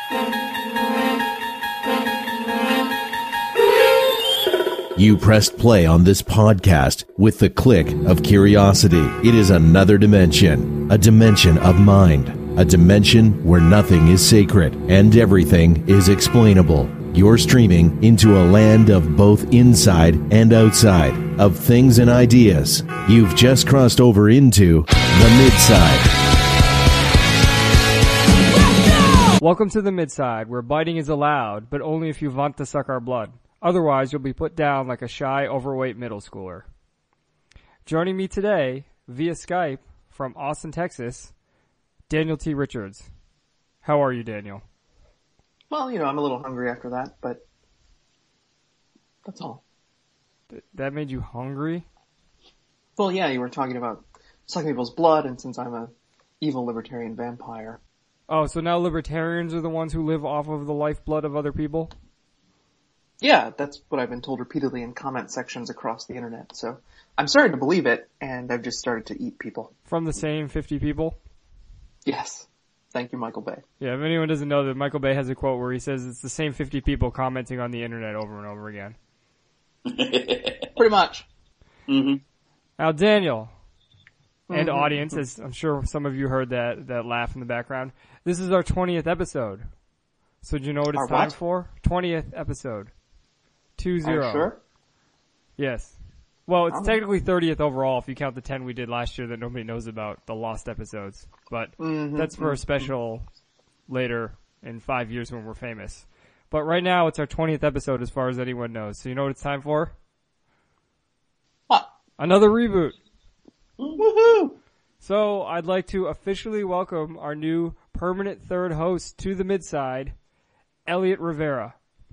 You pressed play on this podcast with the click of curiosity. It is another dimension, a dimension of mind, a dimension where nothing is sacred and everything is explainable. You're streaming into a land of both inside and outside, of things and ideas. You've just crossed over into the Midside. Welcome to the Midside, where biting is allowed, but only if you want to suck our blood. Otherwise, you'll be put down like a shy, overweight middle schooler. Joining me today, via Skype, from Austin, Texas, Daniel T. Richards. How are you, Daniel? Well, I'm a little hungry after that, but that's all. That made you hungry? Well, yeah, you were talking about sucking people's blood, and since I'm a evil libertarian vampire. Oh, so now libertarians are the ones who live off of the lifeblood of other people? Yeah, that's what I've been told repeatedly in comment sections across the internet, so I'm starting to believe it, and I've just started to eat people. From the same 50 people? Yes. Thank you, Michael Bay. Yeah, if anyone doesn't know that, Michael Bay has a quote where he says it's the same 50 people commenting on the internet over and over again. Pretty much. Mm-hmm. Now, Daniel, and audience, as I'm sure some of you heard that laugh in the background, this is our 20th episode. So do you know what it's time for? 20th episode. 20. Are you sure? Yes. Well, it's technically 30th overall if you count the 10 we did last year that nobody knows about, the lost episodes. But that's for a special later in 5 years when we're famous. But right now it's our 20th episode as far as anyone knows. So you know what it's time for? What? Another reboot. Woohoo! So I'd like to officially welcome our new permanent third host to the Midside, Elliot Rivera.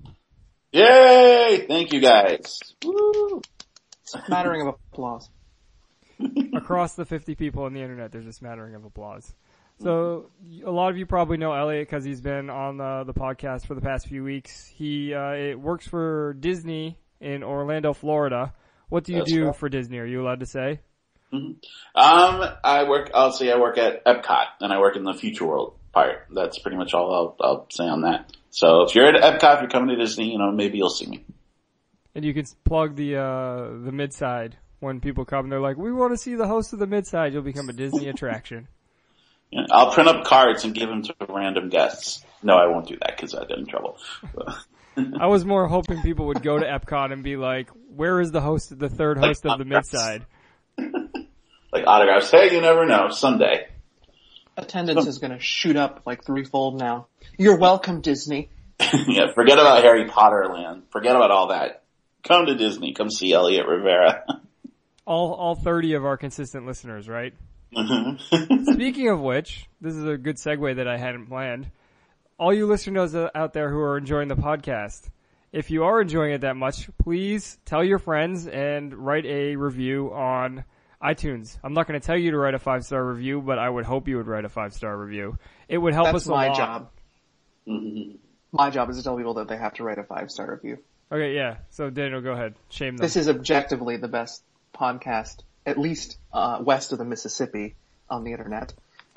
Yay! Thank you guys. Woo! Smattering of applause. Across the 50 people on the internet, there's a smattering of applause. So a lot of you probably know Elliot because he's been on the podcast for the past few weeks. He works for Disney in Orlando, Florida. What do you do for Disney? Are you allowed to say? Mm-hmm. I work at Epcot, and I work in the Future World part. That's pretty much all I'll say on that. So if you're at Epcot, if you're coming to Disney, maybe you'll see me. And you can plug the Midside when people come and they're like, we want to see the host of the Midside. You'll become a Disney attraction. Yeah, I'll print up cards and give them to random guests. No, I won't do that because I'd get in trouble. I was more hoping people would go to Epcot and be like, where is the third host of the Midside? Like autographs. Hey, you never know. Someday. Attendance is going to shoot up like threefold now. You're welcome, Disney. Yeah, forget about Harry Potter land. Forget about all that. Come to Disney. Come see Elliot Rivera. All 30 of our consistent listeners, right? Mm-hmm. Speaking of which, this is a good segue that I hadn't planned. All you listeners out there who are enjoying the podcast, if you are enjoying it that much, please tell your friends and write a review on iTunes. I'm not going to tell you to write a 5-star review, but I would hope you would write a 5-star review. It would help us a lot. That's my job. Mm-hmm. My job is to tell people that they have to write a 5-star review. Okay, yeah. So Daniel, go ahead. Shame them. This is objectively the best podcast, at least west of the Mississippi on the internet.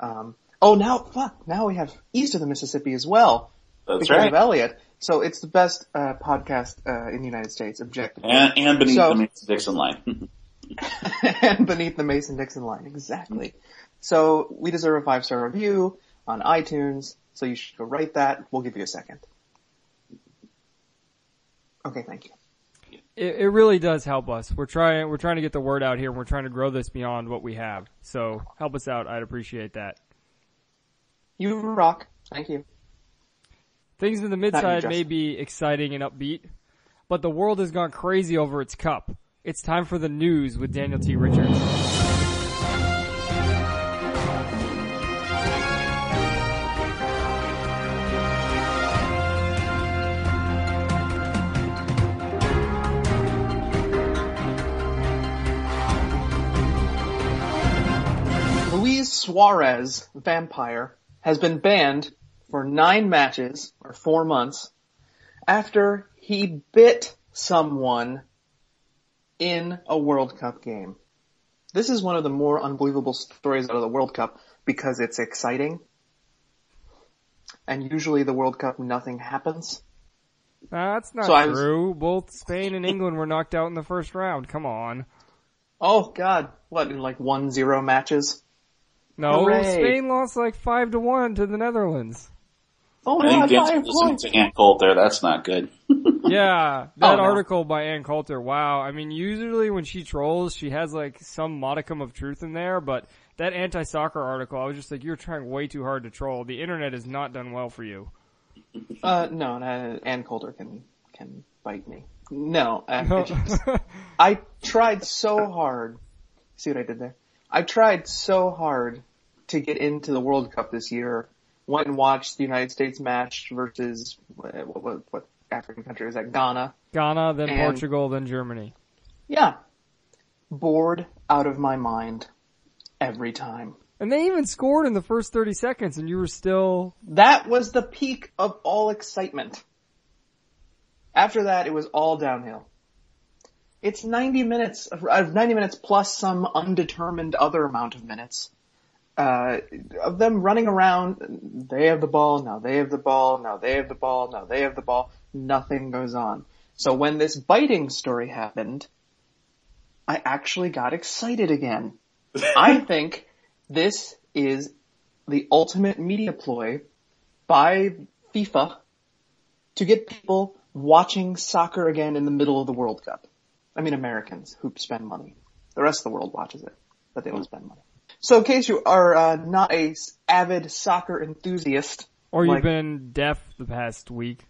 Now we have east of the Mississippi as well. That's because right. of Elliot. So it's the best podcast in the United States, objectively. And beneath the Mason-Dixon line. And beneath the Mason-Dixon line, exactly. So we deserve a 5-star review on iTunes, so you should go write that. We'll give you a second. Okay, thank you. It really does help us. We're trying to get the word out here, and we're trying to grow this beyond what we have. So help us out. I'd appreciate that. You rock. Thank you. Things in the Midside may be exciting and upbeat, but the world has gone crazy over its cup. It's time for the news with Daniel T. Richards. Luis Suarez, vampire, has been banned for 9 matches, or 4 months, after he bit someone in a World Cup game. This is one of the more unbelievable stories out of the World Cup because it's exciting. And usually the World Cup, nothing happens. That's not So true. Both Spain and England were knocked out in the first round. Come on. Oh God, what, in like 1-0 matches? No, Hooray. Spain lost like 5-1 to the Netherlands. Oh I think God, Dan's 5 listening points. to Ann Coulter. That's not good. Yeah, that Oh, no. article by Ann Coulter, wow. I mean, usually when she trolls, she has like some modicum of truth in there, but that anti-soccer article, I was just like, you're trying way too hard to troll. The internet has not done well for you. No, Ann Coulter can bite me. No, I tried so hard. See what I did there? I tried so hard to get into the World Cup this year. Went and watched the United States match versus what African country is that? Ghana. Ghana, then And- Portugal, then Germany. Yeah, bored out of my mind every time. And they even scored in the first 30 seconds and you were still... That was the peak of all excitement. After that, it was all downhill. It's 90 minutes, 90 minutes plus some undetermined other amount of minutes, of them running around. They have the ball, now they have the ball, now they have the ball, now they have the ball. Nothing goes on. So when this biting story happened, I actually got excited again. I think this is the ultimate media ploy by FIFA to get people watching soccer again in the middle of the World Cup. I mean Americans who spend money. The rest of the world watches it, but they don't spend money. So in case you are not a avid soccer enthusiast, Or you've like- been deaf the past week.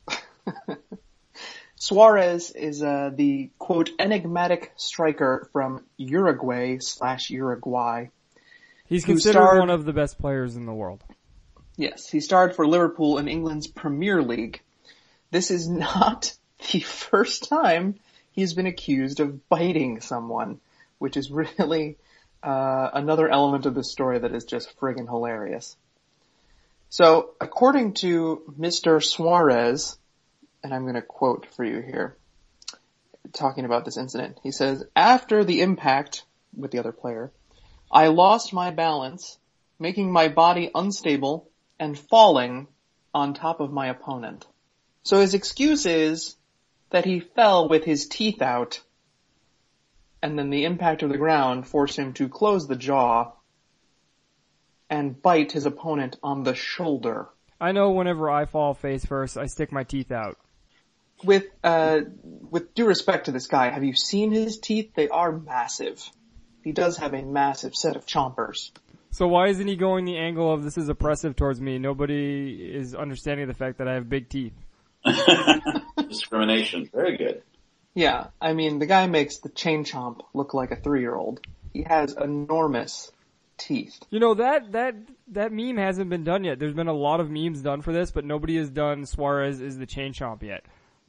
Suarez is the, quote, enigmatic striker from Uruguay/Uruguay. He's Who considered starred- one of the best players in the world. Yes, he starred for Liverpool in England's Premier League. This is not the first time he's been accused of biting someone, which is really another element of the story that is just friggin' hilarious. So, according to Mr. Suarez, and I'm going to quote for you here, talking about this incident, he says, "After the impact with the other player, I lost my balance, making my body unstable and falling on top of my opponent." So his excuse is that he fell with his teeth out, and then the impact of the ground forced him to close the jaw and bite his opponent on the shoulder. I know whenever I fall face first, I stick my teeth out. With due respect to this guy, have you seen his teeth? They are massive. He does have a massive set of chompers. So why isn't he going the angle of this is oppressive towards me? Nobody is understanding the fact that I have big teeth. Discrimination. Very good. Yeah, I mean, the guy makes the chain chomp look like a 3-year-old. He has enormous teeth. You know, that meme hasn't been done yet. There's been a lot of memes done for this, but nobody has done Suarez is the chain chomp yet.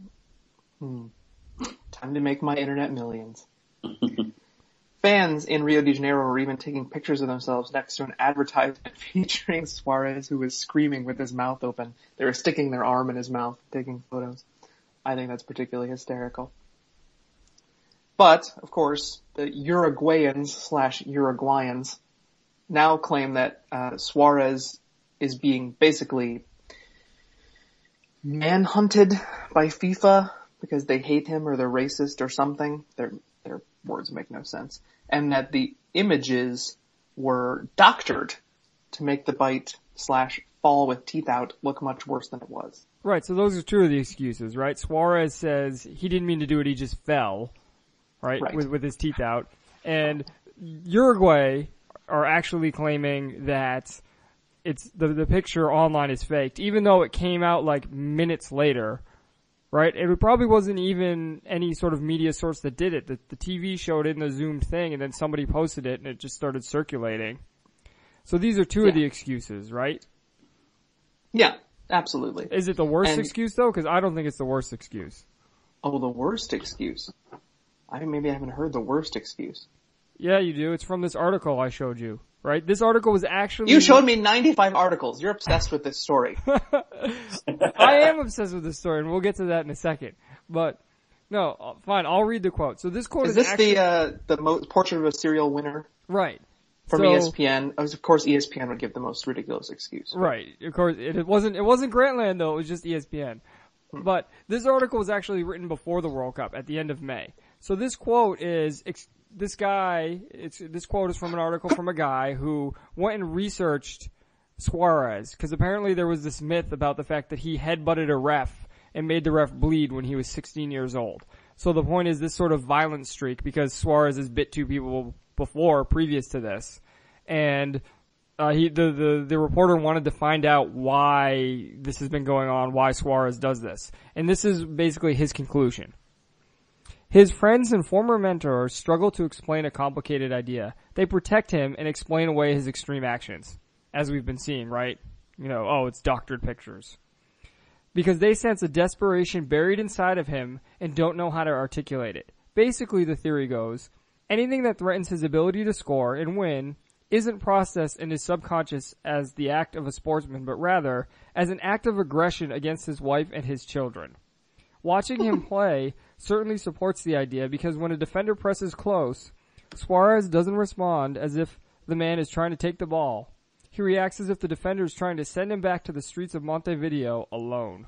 Time to make my internet millions. Fans in Rio de Janeiro were even taking pictures of themselves next to an advertisement featuring Suarez, who was screaming with his mouth open. They were sticking their arm in his mouth, taking photos. I think that's particularly hysterical. But, of course, the Uruguayans/Uruguayans now claim that Suarez is being basically manhunted by FIFA because they hate him or they're racist or something. Their words make no sense. And that the images were doctored to make the bite/fall with teeth out look much worse than it was. Right, so those are two of the excuses, right? Suarez says he didn't mean to do it, he just fell, right? Right. With his teeth out. And Uruguay are actually claiming that it's the picture online is faked, even though it came out like minutes later, right? It probably wasn't even any sort of media source that did it. The TV showed it in the zoomed thing, and then somebody posted it, and it just started circulating. So these are two of the excuses, right? Yeah, absolutely. Is it the worst And- excuse, though? Because I don't think it's the worst excuse. Oh, the worst excuse. Maybe I haven't heard the worst excuse. Yeah, you do. It's from this article I showed you, right? This article was actually... You showed me 95 articles. You're obsessed with this story. I am obsessed with this story, and we'll get to that in a second. But, no, fine, I'll read the quote. So this quote is Is this actually... the portrait of a serial winner? Right. From ESPN, of course ESPN would give the most ridiculous excuse. Right. Of course, it wasn't Grantland though, it was just ESPN. But this article was actually written before the World Cup at the end of May. So this quote is, this quote is from an article from a guy who went and researched Suarez, because apparently there was this myth about the fact that he headbutted a ref and made the ref bleed when he was 16 years old. So the point is this sort of violent streak, because Suarez has bit 2 people previous to this. And the reporter wanted to find out why this has been going on, why Suarez does this. And this is basically his conclusion. His friends and former mentors struggle to explain a complicated idea. They protect him and explain away his extreme actions. As we've been seeing, right? It's doctored pictures. Because they sense a desperation buried inside of him and don't know how to articulate it. Basically, the theory goes, anything that threatens his ability to score and win isn't processed in his subconscious as the act of a sportsman, but rather as an act of aggression against his wife and his children. Watching him play certainly supports the idea, because when a defender presses close, Suarez doesn't respond as if the man is trying to take the ball. He reacts as if the defender is trying to send him back to the streets of Montevideo alone.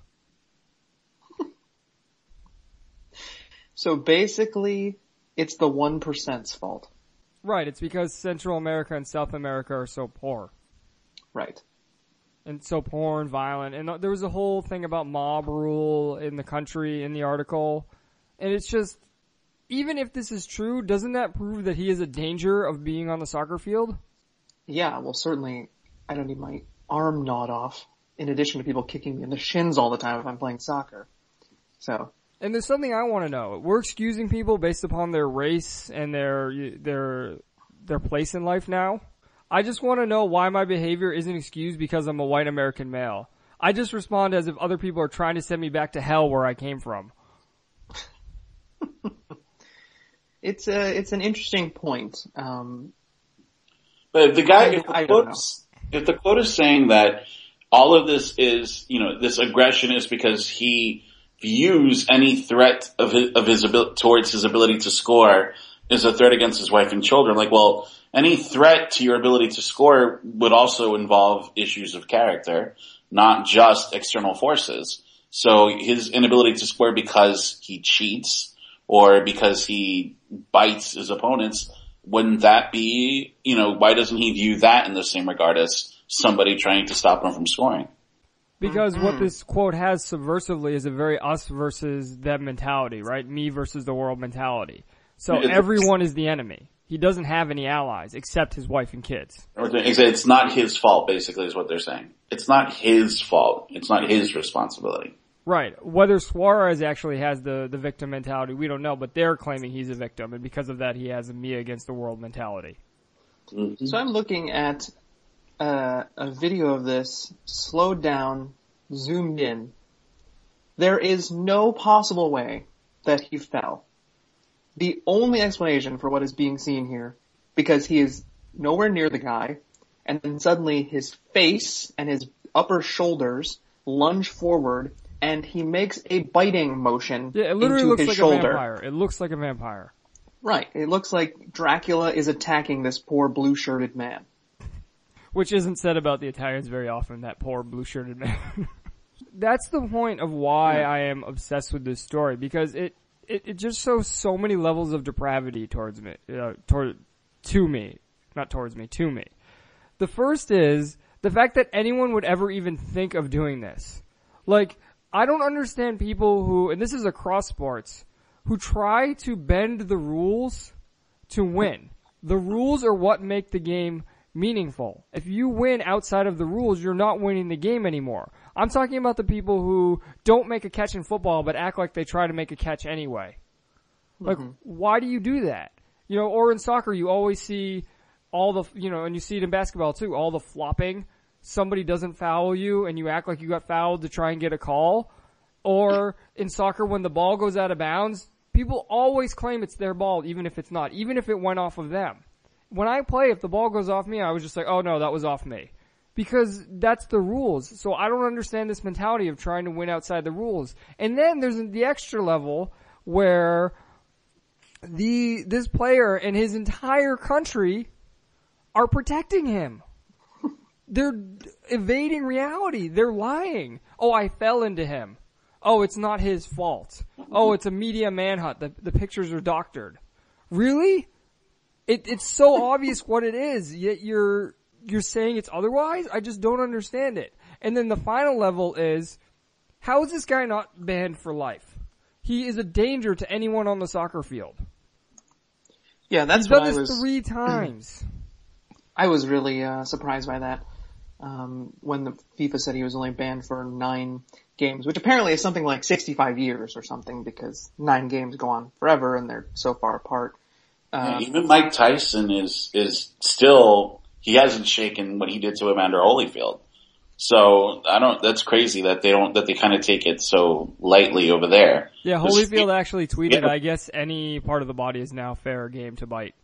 So basically, it's the 1%'s fault. Right, it's because Central America and South America are so poor. Right. And so poor and violent. And there was a whole thing about mob rule in the country in the article. And it's just, even if this is true, doesn't that prove that he is a danger of being on the soccer field? Yeah, well certainly I don't need my arm gnawed off, in addition to people kicking me in the shins all the time if I'm playing soccer. So. And there's something I want to know. We're excusing people based upon their race and their place in life now. I just want to know why my behavior isn't excused because I'm a white American male. I just respond as if other people are trying to send me back to hell where I came from. It's an interesting point. But if if the quote is saying that all of this is, this aggression is because he views any threat of his ability towards his ability to score as a threat against his wife and children. Any threat to your ability to score would also involve issues of character, not just external forces. So his inability to score because he cheats or because he bites his opponents, wouldn't that be, why doesn't he view that in the same regard as somebody trying to stop him from scoring? Because what this quote has subversively is a very us versus them mentality, right? Me versus the world mentality. So everyone is the enemy. He doesn't have any allies except his wife and kids. It's not his fault, basically, is what they're saying. It's not his fault. It's not his responsibility. Right. Whether Suarez actually has the victim mentality, we don't know, but they're claiming he's a victim, and because of that, he has a me against the world mentality. Mm-hmm. So I'm looking at a video of this, slowed down, zoomed in. There is no possible way that he fell. The only explanation for what is being seen here, because he is nowhere near the guy, and then suddenly his face and his upper shoulders lunge forward, and he makes a biting motion into his shoulder. Yeah, it literally looks like a vampire. It looks like a vampire. Right. It looks like Dracula is attacking this poor blue-shirted man. Which isn't said about the Italians very often, that poor blue-shirted man. That's the point of why I am obsessed with this story, because it just shows so many levels of depravity to me. The first is the fact that anyone would ever even think of doing this. I don't understand people who, and this is across sports, who try to bend the rules to win. The rules are what make the game meaningful. If you win outside of the rules, you're not winning the game anymore. I'm talking about the people who don't make a catch in football but act like they try to make a catch anyway. Why do you do that? Or in soccer, you always see all the, and you see it in basketball too, all the flopping. Somebody doesn't foul you and you act like you got fouled to try and get a call. Or in soccer, when the ball goes out of bounds, people always claim it's their ball even if it's not, even if it went off of them. When I play, if the ball goes off me, I was just like, oh no, that was off me. Because that's the rules. So I don't understand this mentality of trying to win outside the rules. And then there's the extra level where this player and his entire country are protecting him. They're evading reality. They're lying. Oh, I fell into him. Oh, it's not his fault. Oh, it's a media manhunt. The pictures are doctored. Really? It's so obvious what it is, yet you're saying it's otherwise? I just don't understand it. And then the final level is, how is this guy not banned for life? He is a danger to anyone on the soccer field. Yeah, that's He's what done this 3 times. I was really surprised by that. When the FIFA said he was only banned for 9 games, which apparently is something like 65 years or something, because 9 games go on forever and they're so far apart. Even Mike Tyson is still, he hasn't shaken what he did to Evander Holyfield. So that's crazy that they kind of take it so lightly over there. Yeah, Holyfield actually tweeted, I guess any part of the body is now fair game to bite.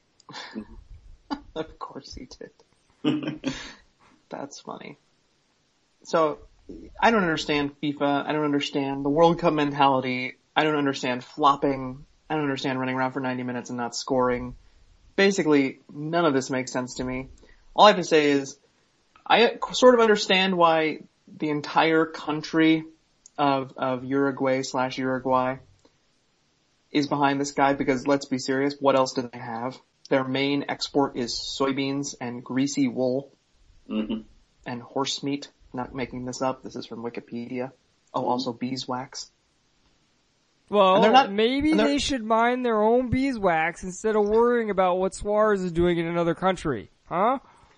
Of course he did. That's funny. So, I don't understand FIFA. I don't understand the World Cup mentality. I don't understand flopping. I don't understand running around for 90 minutes and not scoring. Basically, none of this makes sense to me. All I have to say is, I sort of understand why the entire country of Uruguay is behind this guy, because let's be serious, what else do they have? Their main export is soybeans and greasy wool. Mm-hmm. And horse meat. Not making this up. This is from Wikipedia. Oh, also beeswax. Well, maybe they should mind their own beeswax instead of worrying about what Suarez is doing in another country. Huh?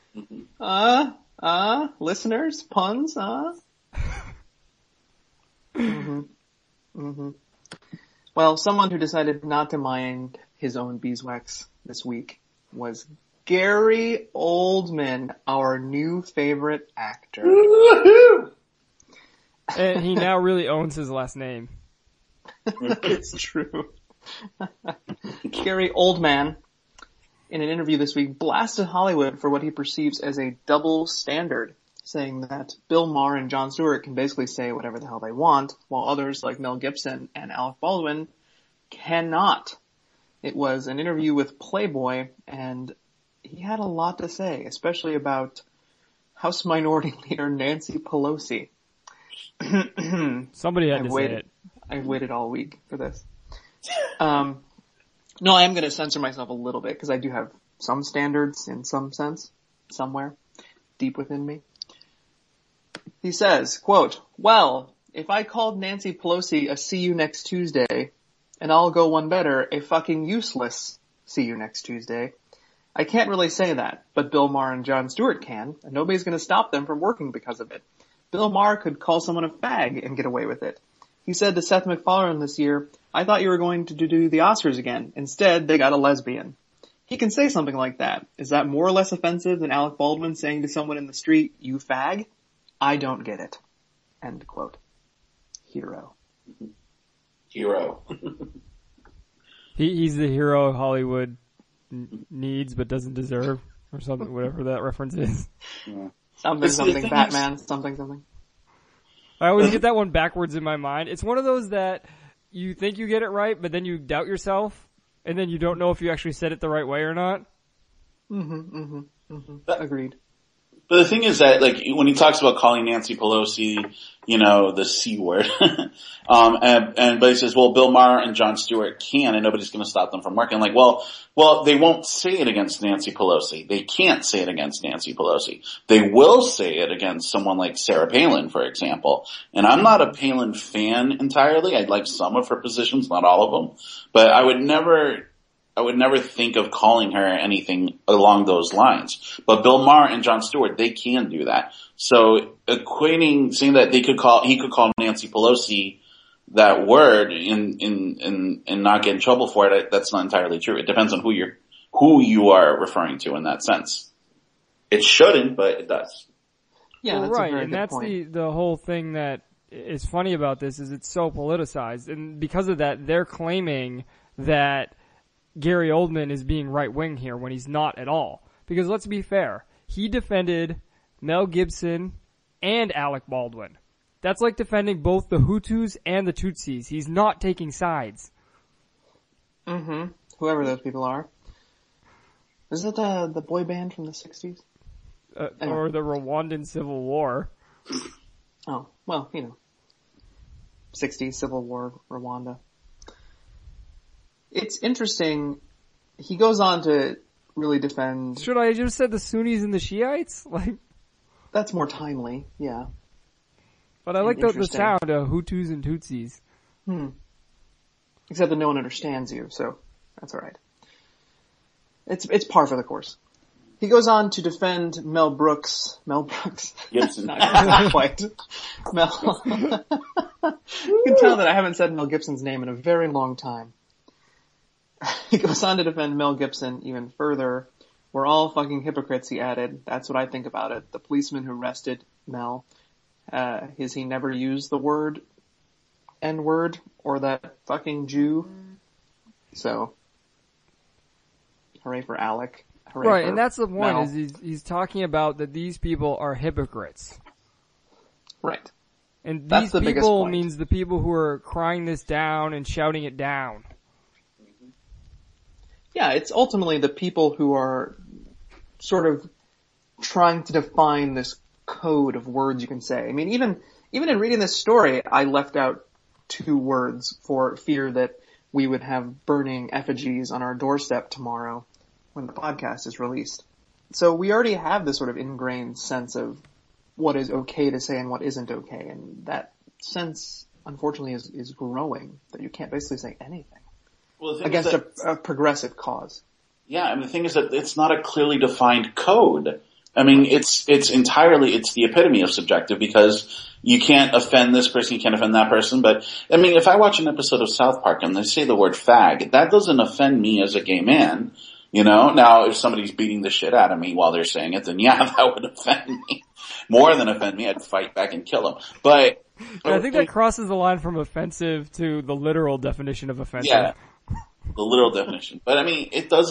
Listeners? Puns? Well, someone who decided not to mind his own beeswax this week was Gary Oldman, our new favorite actor. And he now really owns his last name. It's true. Gary Oldman, in an interview this week, blasted Hollywood for what he perceives as a double standard, saying that Bill Maher and Jon Stewart can basically say whatever the hell they want, while others like Mel Gibson and Alec Baldwin cannot. It was an interview with Playboy, and he had a lot to say, especially about House Minority Leader Nancy Pelosi. Somebody had to say it. I've waited all week for this. No, I am going to censor myself a little bit because I do have some standards in some sense, somewhere deep within me. He says, quote, "Well, if I called Nancy Pelosi a see you next Tuesday, and I'll go one better, a fucking useless see you next Tuesday, I can't really say that, but Bill Maher and Jon Stewart can, and nobody's going to stop them from working because of it. Bill Maher could call someone a fag and get away with it. He said to Seth MacFarlane this year, I thought you were going to do the Oscars again. Instead, they got a lesbian. He can say something like that. Is that more or less offensive than Alec Baldwin saying to someone in the street, you fag? I don't get it." End quote. Hero. He's the hero Hollywood needs but doesn't deserve, or something, whatever that reference is. Yeah. Something, Batman, something. I always get that one backwards in my mind. It's one of those that you think you get it right, but then you doubt yourself, and then you don't know if you actually said it the right way or not. Agreed. But the thing is that, like, when he talks about calling Nancy Pelosi, you know, the C word, but he says, well, Bill Maher and Jon Stewart can, and nobody's going to stop them from working. Like, well, they won't say it against Nancy Pelosi. They can't say it against Nancy Pelosi. They will say it against someone like Sarah Palin, for example. And I'm not a Palin fan entirely. I like some of her positions, not all of them. But I would never think of calling her anything along those lines. But Bill Maher and Jon Stewart, they can do that. So saying that he could call Nancy Pelosi that word and not get in trouble for it, that's not entirely true. It depends on who you are referring to in that sense. It shouldn't, but it does. Yeah, well, that's right, a very and good that's point. the whole thing that is funny about this is it's so politicized, and because of that, they're claiming that Gary Oldman is being right-wing here when he's not at all. Because let's be fair, he defended Mel Gibson and Alec Baldwin. That's like defending both the Hutus and the Tutsis. He's not taking sides. Whoever those people are. Is it the boy band from the 60s? Or the Rwandan Civil War. Oh, well, 60s Civil War, Rwanda. It's interesting. He goes on to really defend... Should I have just said the Sunnis and the Shiites? That's more timely, yeah. But I like the sound of Hutus and Tutsis. Except that no one understands you, so that's alright. It's par for the course. He goes on to defend Mel Brooks. Gibson. Not quite. Mel. You can tell that I haven't said Mel Gibson's name in a very long time. He goes on to defend Mel Gibson even further. We're all fucking hypocrites, he added. That's what I think about it. The policeman who arrested Mel, he never used the word N-word or that fucking Jew. So, hooray for Alec. Hooray right, for and that's the point, Mel. is he's talking about that these people are hypocrites. Right. And That's these the biggest people point. means the people who are crying this down and shouting it down. Yeah, it's ultimately the people who are sort of trying to define this code of words you can say. I mean, even in reading this story, I left out 2 words for fear that we would have burning effigies on our doorstep tomorrow when the podcast is released. So we already have this sort of ingrained sense of what is okay to say and what isn't okay, and that sense, unfortunately, is growing, that you can't basically say anything. Well, the thing Against is that, a progressive cause. yeah, and the thing is that it's not a clearly defined code. I mean, it's the epitome of subjective, because you can't offend this person, you can't offend that person. But, I mean, if I watch an episode of South Park and they say the word fag, that doesn't offend me as a gay man. Now if somebody's beating the shit out of me while they're saying it, then yeah, that would offend me. More than offend me, I'd fight back and kill them. But I think that crosses the line from offensive to the literal definition of offensive. yeah, the literal definition. But I mean,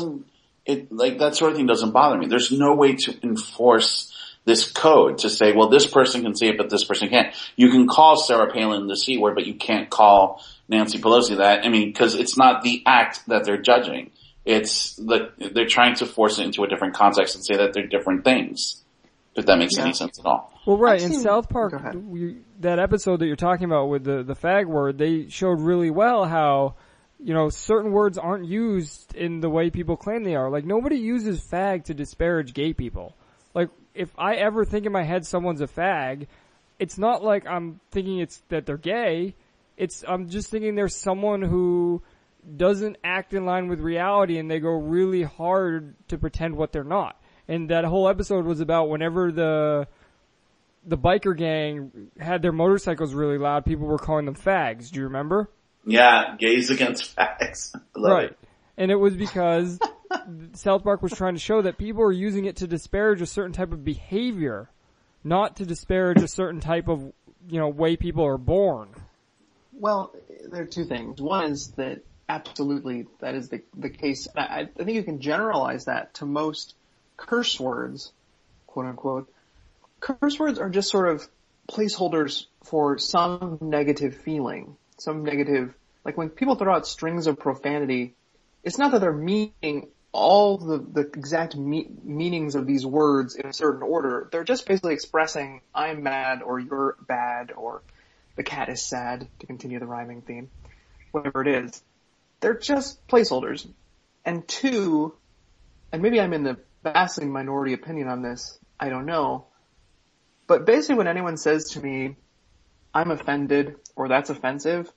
that sort of thing doesn't bother me. There's no way to enforce this code to say, well, this person can say it, but this person can't. You can call Sarah Palin the C word, but you can't call Nancy Pelosi that. I mean, because it's not the act that they're judging. They're trying to force it into a different context and say that they're different things. If that makes any sense at all. Well, right, in South Park, that episode that you're talking about with the fag word, they showed really well how, certain words aren't used in the way people claim they are. Like, nobody uses fag to disparage gay people. Like, if I ever think in my head someone's a fag, it's not like I'm thinking it's that they're gay. I'm just thinking there's someone who doesn't act in line with reality and they go really hard to pretend what they're not. And that whole episode was about whenever the biker gang had their motorcycles really loud, people were calling them fags. Do you remember? Yeah, gays against fags. Right. And it was because South Park was trying to show that people are using it to disparage a certain type of behavior, not to disparage a certain type of, way people are born. Well, there are 2 things. One is that absolutely that is the case. I think you can generalize that to most curse words, quote unquote. Curse words are just sort of placeholders for some negative feeling, some negative, like when people throw out strings of profanity, it's not that they're meaning all the exact meanings of these words in a certain order. They're just basically expressing I'm mad or you're bad or the cat is sad, to continue the rhyming theme, whatever it is. They're just placeholders. And 2, and maybe I'm in the vastly minority opinion on this, I don't know, but basically when anyone says to me, I'm offended or that's offensive,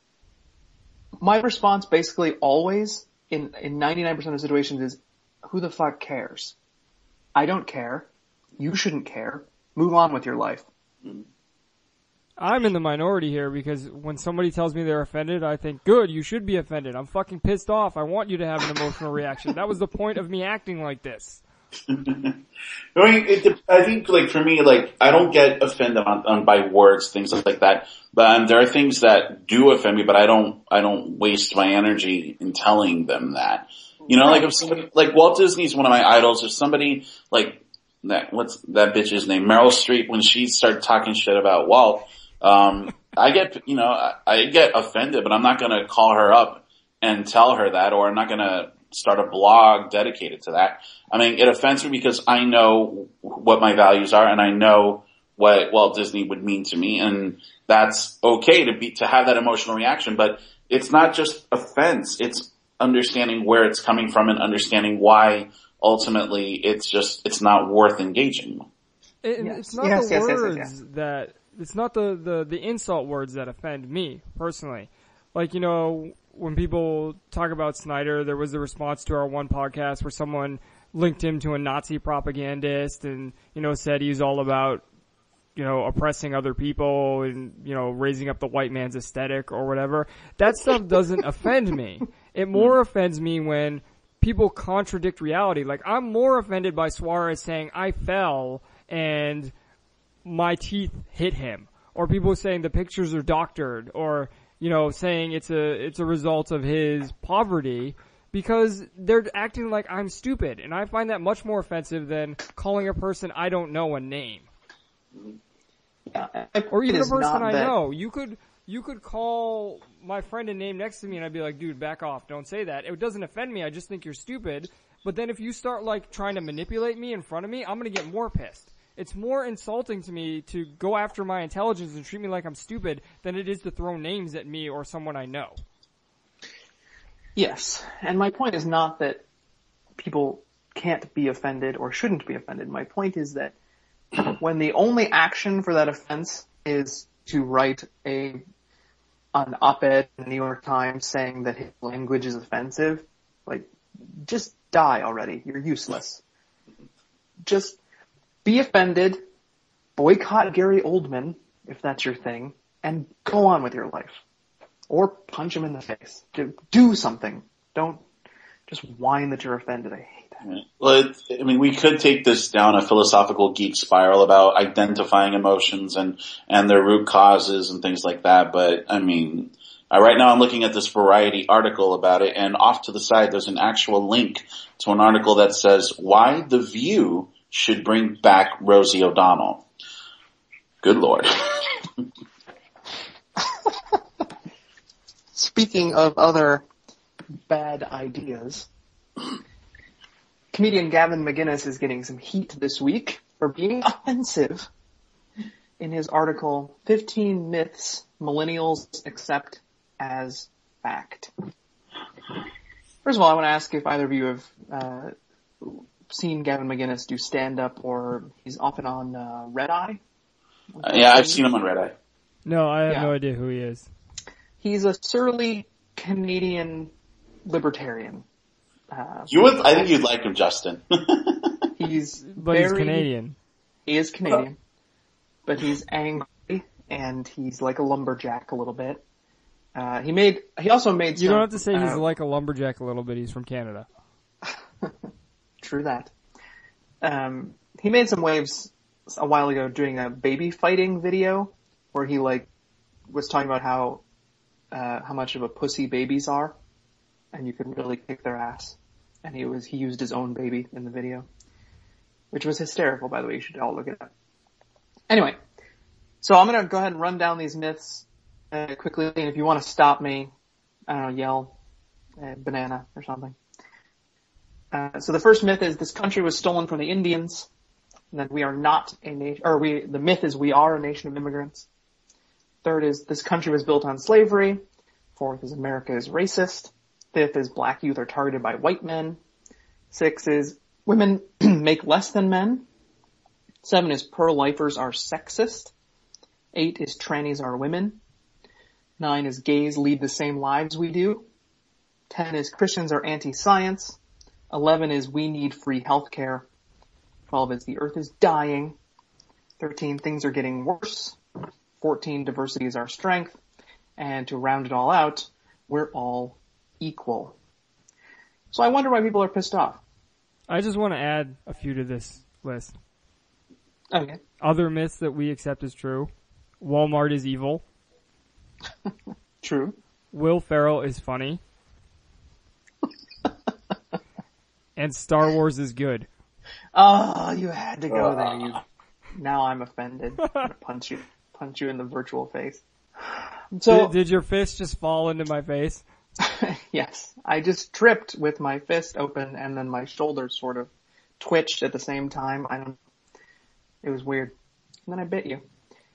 my response basically always, in 99% of situations, is who the fuck cares? I don't care. You shouldn't care. Move on with your life. I'm in the minority here because when somebody tells me they're offended, I think, good, you should be offended. I'm fucking pissed off. I want you to have an emotional reaction. That was the point of me acting like this. I mean, I think, like, for me, like, I don't get offended by words, things like that. But there are things that do offend me, but I don't waste my energy in telling them that. Like if somebody, like Walt Disney's one of my idols. If somebody, like, what's that bitch's name? Meryl Streep, when she started talking shit about Walt, I get offended, but I'm not gonna call her up and tell her that, or I'm not gonna start a blog dedicated to that. I mean, it offends me because I know what my values are and I know what Walt Disney would mean to me, and that's okay to have that emotional reaction, but it's not just offense, it's understanding where it's coming from and understanding why ultimately it's not worth engaging. It's not the words that, it's not the insult words that offend me personally. Like, you know, when people talk about Snyder, there was a response to our one podcast where someone linked him to a Nazi propagandist and, you know, said he's all about, you know, oppressing other people and, you know, raising up the white man's aesthetic or whatever. That stuff doesn't offend me. It more offends me when people contradict reality. Like, I'm more offended by Suarez saying, I fell and my teeth hit him. Or people saying the pictures are doctored. Or, you know, saying it's a result of his poverty. Because they're acting like I'm stupid. And I find that much more offensive than calling a person I don't know a name. Yeah, or even a person I know. You could call my friend a name next to me and I'd be like, dude, back off. Don't say that. It doesn't offend me. I just think you're stupid. But then if you start like trying to manipulate me in front of me, I'm going to get more pissed. It's more insulting to me to go after my intelligence and treat me like I'm stupid than it is to throw names at me or someone I know. Yes. And my point is not that people can't be offended or shouldn't be offended. My point is that when the only action for that offense is to write an op-ed in the New York Times saying that his language is offensive, like, just die already. You're useless. Just be offended, boycott Gary Oldman, if that's your thing, and go on with your life. Or punch him in the face. Do something. Don't just whine that you're offended. I hate that. Well, we could take this down a philosophical geek spiral about identifying emotions and their root causes and things like that, but right now I'm looking at this Variety article about it, and off to the side there's an actual link to an article that says why The View should bring back Rosie O'Donnell. Good Lord. Speaking of other bad ideas, comedian Gavin McInnes is getting some heat this week for being offensive in his article, 15 Myths Millennials Accept as Fact. First of all, I want to ask if either of you have seen Gavin McInnes do stand-up, or he's often on Red Eye. Yeah, I've seen him on Red Eye. No, I have no idea who he is. He's a surly Canadian libertarian. I think you'd like him, Justin. He's Canadian. He is Canadian, but he's angry and he's like a lumberjack a little bit. He also made some, you don't have to say he's like a lumberjack a little bit. He's from Canada. True that. He made some waves a while ago doing a baby fighting video where he was talking about how much of a pussy babies are, and you could really kick their ass. And he used his own baby in the video, which was hysterical, by the way. You should all look it up. Anyway, so I'm gonna go ahead and run down these myths quickly, and if you want to stop me, I don't know, yell banana or something. So the first myth is this country was stolen from the Indians, and that we are not a nation, the myth is we are a nation of immigrants. Third is this country was built on slavery. Fourth is America is racist. Fifth is black youth are targeted by white men. 6 is women make less than men. 7 is pro-lifers are sexist. 8 is trannies are women. 9 is gays lead the same lives we do. 10 is Christians are anti-science. 11 is we need free healthcare. 12 is the earth is dying. 13 things are getting worse. 14 diversity is our strength. And to round it all out, we're all equal. So I wonder why people are pissed off. I just want to add a few to this list. Okay. Other myths that we accept as true. Walmart is evil. True. Will Ferrell is funny. And Star Wars is good. Oh, you had to go there. Now I'm offended. I'm gonna punch you in the virtual face. So did your fist just fall into my face? Yes, I just tripped with my fist open and then my shoulders sort of twitched at the same time. It was weird. And then I bit you.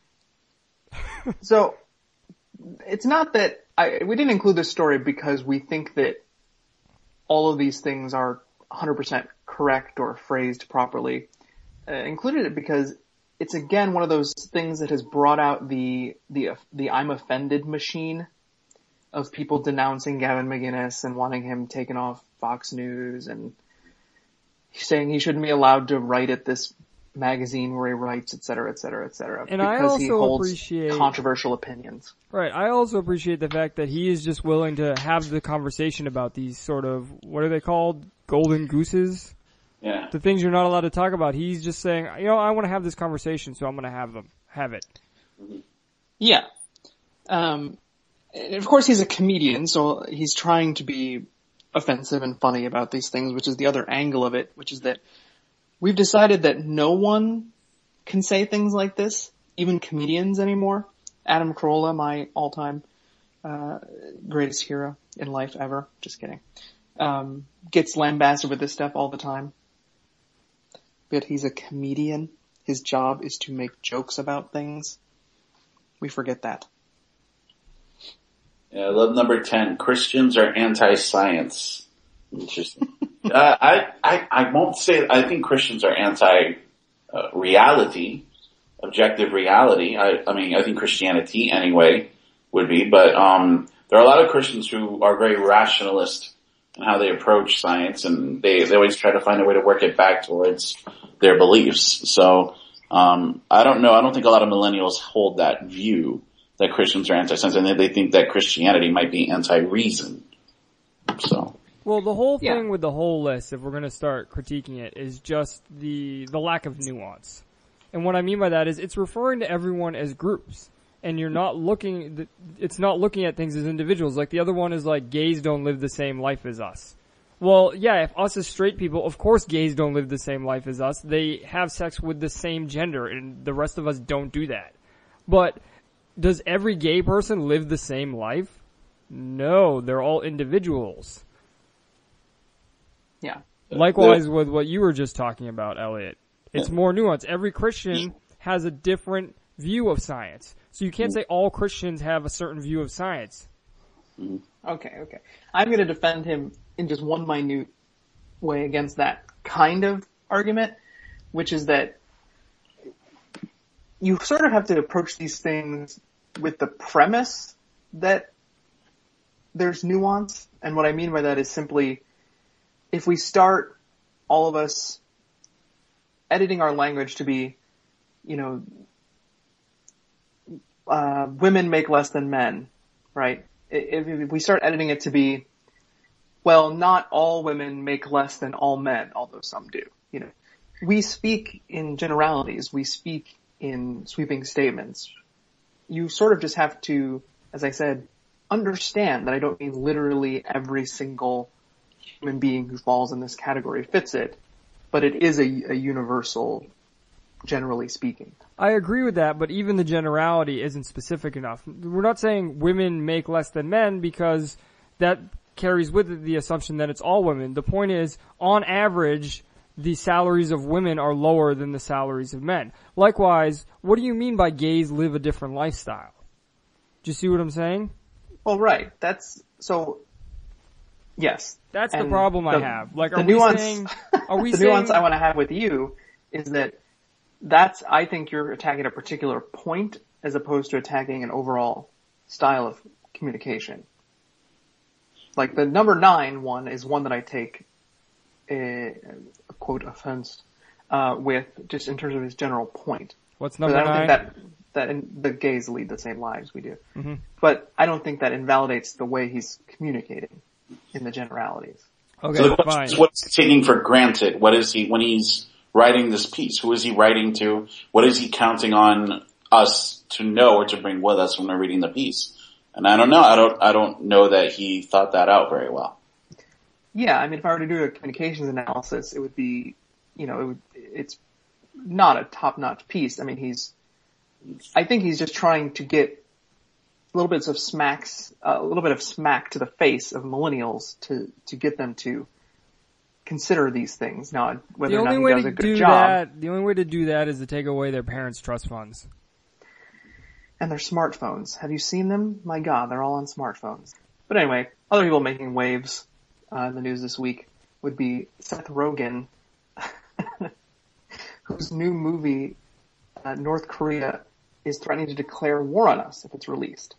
So, it's not that we didn't include this story because we think that all of these things are 100% correct or phrased properly. Included it because it's again one of those things that has brought out the I'm offended machine of people denouncing Gavin McInnes and wanting him taken off Fox News and saying he shouldn't be allowed to write at this magazine where he writes, et cetera, et cetera, et cetera. And because I also he holds appreciate controversial opinions. Right. I also appreciate the fact that he is just willing to have the conversation about these sort of, what are they called? Golden gooses? Yeah. The things you're not allowed to talk about. He's just saying, I want to have this conversation, so I'm going to have it. Yeah. And of course he's a comedian, so he's trying to be offensive and funny about these things, which is the other angle of it, which is that we've decided that no one can say things like this, even comedians anymore. Adam Carolla, my all-time greatest hero in life ever. Just kidding. Gets lambasted with this stuff all the time. But he's a comedian. His job is to make jokes about things. We forget that. Yeah, I love number 10. Christians are anti-science. Interesting. I won't say, I think Christians are anti-reality, objective reality. I mean, I think Christianity anyway would be, but, there are a lot of Christians who are very rationalist in how they approach science, and they always try to find a way to work it back towards their beliefs. So, I don't know. I don't think a lot of millennials hold that view that Christians are anti-science, and they think that Christianity might be anti-reason. So. Well, the whole thing with the whole list, if we're going to start critiquing it, is just the lack of nuance. And what I mean by that is it's referring to everyone as groups. And you're not it's not looking at things as individuals. Like the other one is like, gays don't live the same life as us. Well, yeah, if us as straight people, of course gays don't live the same life as us. They have sex with the same gender, and the rest of us don't do that. But does every gay person live the same life? No, they're all individuals. Yeah. Likewise with what you were just talking about, Elliot. It's more nuanced. Every Christian has a different view of science. So you can't say all Christians have a certain view of science. Okay. I'm going to defend him in just one minute way against that kind of argument, which is that you sort of have to approach these things with the premise that there's nuance. And what I mean by that is simply, if we start all of us editing our language to be, women make less than men, right? If we start editing it to be, well, not all women make less than all men, although some do. We speak in generalities. We speak in sweeping statements. You sort of just have to, as I said, understand that I don't mean literally every single human being who falls in this category fits it, but it is a universal, generally speaking. I agree with that, but even the generality isn't specific enough. We're not saying women make less than men because that carries with it the assumption that it's all women. The point is, on average, the salaries of women are lower than the salaries of men. Likewise, what do you mean by gays live a different lifestyle? Do you see what I'm saying? Well, right. Yes. That's the problem I have. Like, the nuance I want to have with you is that I think you're attacking a particular point as opposed to attacking an overall style of communication. Like the number 9 one is one that I take a quote offense with, just in terms of his general point. What's number 9? I don't think that the gays lead the same lives we do. Mm-hmm. But I don't think that invalidates the way he's communicating in the generalities. Okay, so fine. What's he taking for granted? What is he, when he's writing this piece, who is he writing to? What is he counting on us to know or to bring with us when we're reading the piece? And I don't know. I don't know that he thought that out very well. Yeah, I mean, if I were to do a communications analysis, it would be, it's not a top-notch piece. I mean, I think he's just trying to get little bit of smack to the face of millennials to get them to consider these things. Now, whether or not he does a good job. The only way to do that is to take away their parents' trust funds. And their smartphones. Have you seen them? My God, they're all on smartphones. But anyway, other people making waves in the news this week would be Seth Rogen, whose new movie, North Korea, is threatening to declare war on us if it's released.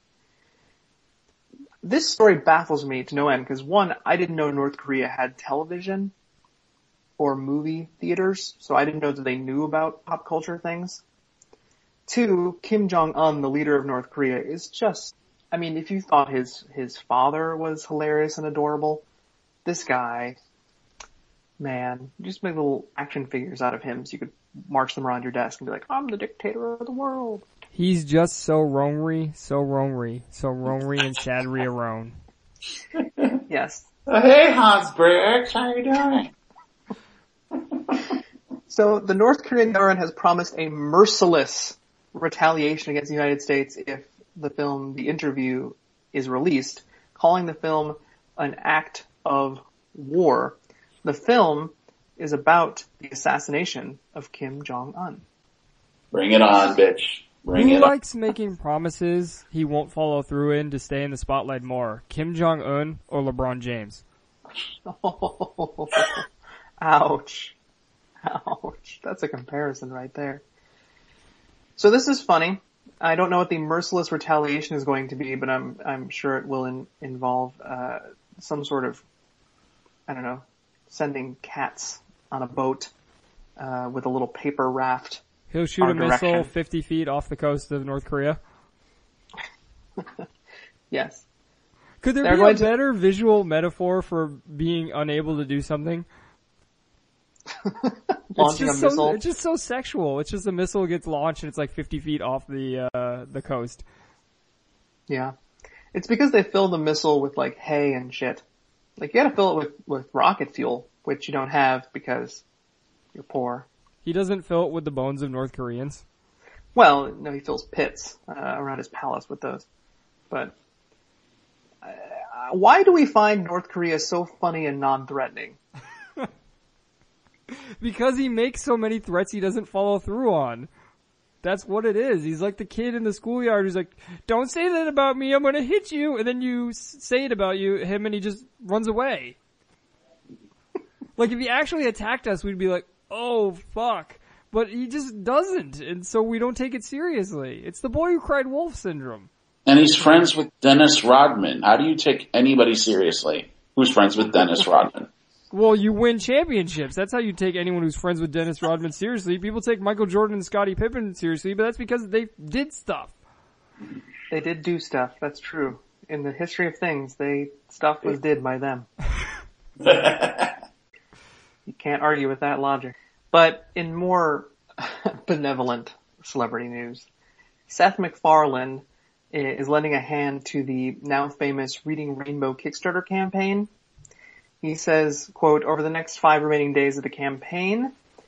This story baffles me to no end because, one, I didn't know North Korea had television or movie theaters, so I didn't know that they knew about pop culture things. Two, Kim Jong-un, the leader of North Korea, is just, I mean, if you thought his father was hilarious and adorable, this guy, man, just make little action figures out of him so you could march them around your desk and be like, I'm the dictator of the world. He's just so roamery and sad-ry around. Yes. Hey, Hans Briggs, how you doing? So the North Korean government has promised a merciless retaliation against the United States if the film The Interview is released, calling the film an act of war. The film is about the assassination of Kim Jong-un. Bring it on, bitch. Who likes making promises he won't follow through in to stay in the spotlight more? Kim Jong-un or LeBron James? Oh, ouch. Ouch. That's a comparison right there. So this is funny. I don't know what the merciless retaliation is going to be, but I'm sure it will involve some sort of, I don't know, sending cats on a boat with a little paper raft. He'll shoot a missile 50 feet off the coast of North Korea. Yes. Could there be a better visual metaphor for being unable to do something? Launching a missile. It's just so sexual. It's just a missile gets launched and it's like 50 feet off the coast. Yeah. It's because they fill the missile with like hay and shit. Like you gotta fill it with rocket fuel, which you don't have because you're poor. He doesn't fill it with the bones of North Koreans? Well, no, he fills pits around his palace with those. But why do we find North Korea so funny and non-threatening? Because he makes so many threats he doesn't follow through on. That's what it is. He's like the kid in the schoolyard who's like, don't say that about me, I'm gonna hit you. And then you say it about him and he just runs away. Like if he actually attacked us, we'd be like, oh, fuck. But he just doesn't, and so we don't take it seriously. It's the boy who cried wolf syndrome. And he's friends with Dennis Rodman. How do you take anybody seriously who's friends with Dennis Rodman? Well, you win championships. That's how you take anyone who's friends with Dennis Rodman seriously. People take Michael Jordan and Scottie Pippen seriously, but that's because they did stuff. They did do stuff, that's true. In the history of things, stuff was did by them. You can't argue with that logic. But in more benevolent celebrity news, Seth MacFarlane is lending a hand to the now famous Reading Rainbow Kickstarter campaign. He says, quote, over the next 5 remaining days of the campaign,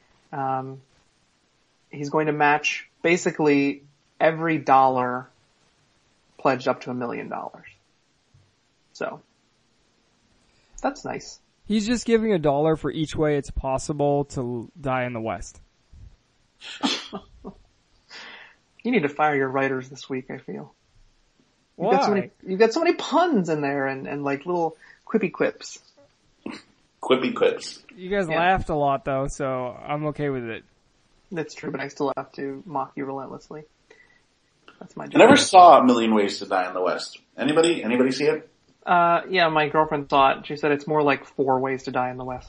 he's going to match basically every dollar pledged up to $1 million. So, that's nice. He's just giving $1 for each way it's possible to die in the West. You need to fire your writers this week, I feel. Why? You've got so many puns in there and like little quippy quips. Quippy quips. You guys laughed a lot though, so I'm okay with it. That's true, but I still have to mock you relentlessly. That's my job. I never saw A Million Ways to Die in the West. Anybody see it? Yeah, my girlfriend saw it. She said it's more like 4 Ways to Die in the West.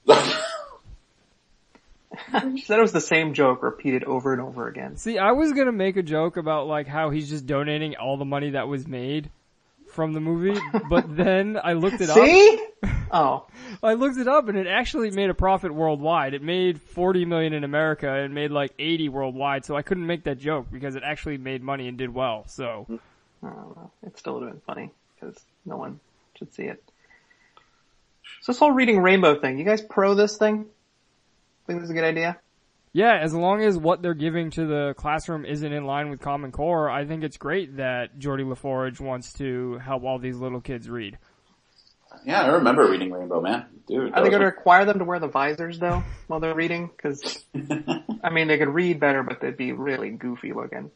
She said it was the same joke repeated over and over again. See, I was gonna make a joke about like how he's just donating all the money that was made from the movie, but then I looked it up. See? Oh. I looked it up and it actually made a profit worldwide. It made $40 million in America and made like 80 worldwide, so I couldn't make that joke because it actually made money and did well, so. I don't know. It still would have been funny because no one should see it. So this whole Reading Rainbow thing, you guys pro this thing? Think this is a good idea? Yeah, as long as what they're giving to the classroom isn't in line with Common Core, I think it's great that Geordie LaForge wants to help all these little kids read. Yeah, I remember reading Rainbow Man. Dude, Are they going to require them to wear the visors, though, while they're reading? Because, I mean, they could read better, but they'd be really goofy looking.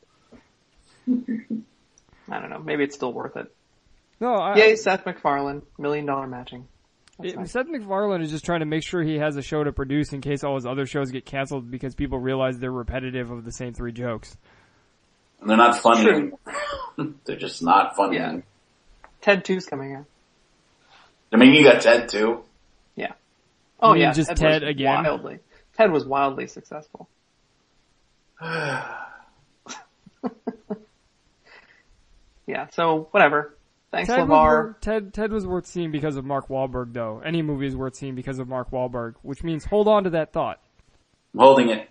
I don't know. Maybe it's still worth it. No, Yay, Seth MacFarlane. $1 million matching. Nice. Seth MacFarlane is just trying to make sure he has a show to produce in case all his other shows get canceled because people realize they're repetitive of the same 3 jokes. And they're not funny anymore. They're just not funny. Yeah. Ted 2's coming out. I mean, you got Ted too. Yeah. Oh yeah, just Ted again. Ted was wildly successful. Yeah. So whatever. Thanks, LeVar. Ted was worth seeing because of Mark Wahlberg, though. Any movie is worth seeing because of Mark Wahlberg, which means hold on to that thought. I'm holding it.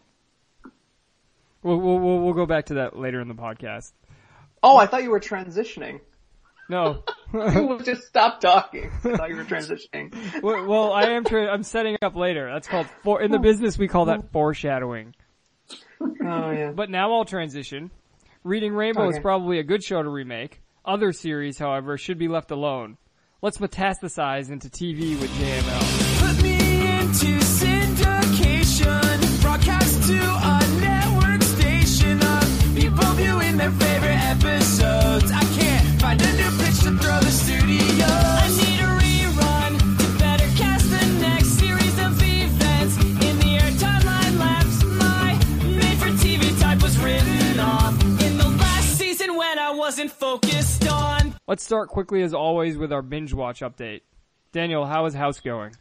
We'll go back to that later in the podcast. Oh, I thought you were transitioning. No. Just stop talking. I thought you were transitioning. Well, I'm setting up later. That's called in the business we call that foreshadowing. Oh yeah. But now I'll transition. Reading Rainbow is probably a good show to remake. Other series, however, should be left alone. Let's metastasize into TV with JML. Put me into syndication, broadcast to a network station of people viewing their favorite episodes. I can't find a new pitch to throw the studio. I need a rerun to better cast the next series of events. In the air timeline lapse, my made-for-TV type was written off in the last season when I wasn't focused on. Let's start quickly as always with our binge watch update. Daniel, how is House going?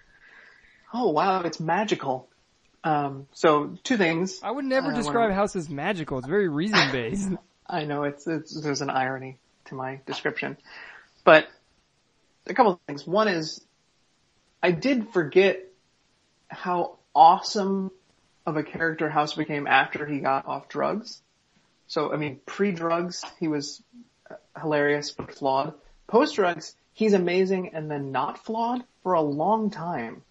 Oh wow, it's magical. So 2 things. I would never describe House as magical. It's very reason-based. I know, there's an irony to my description. But a couple of things. One is, I did forget how awesome of a character House became after he got off drugs. So, I mean, pre-drugs, he was hilarious but flawed. Post-drugs, he's amazing and then not flawed for a long time.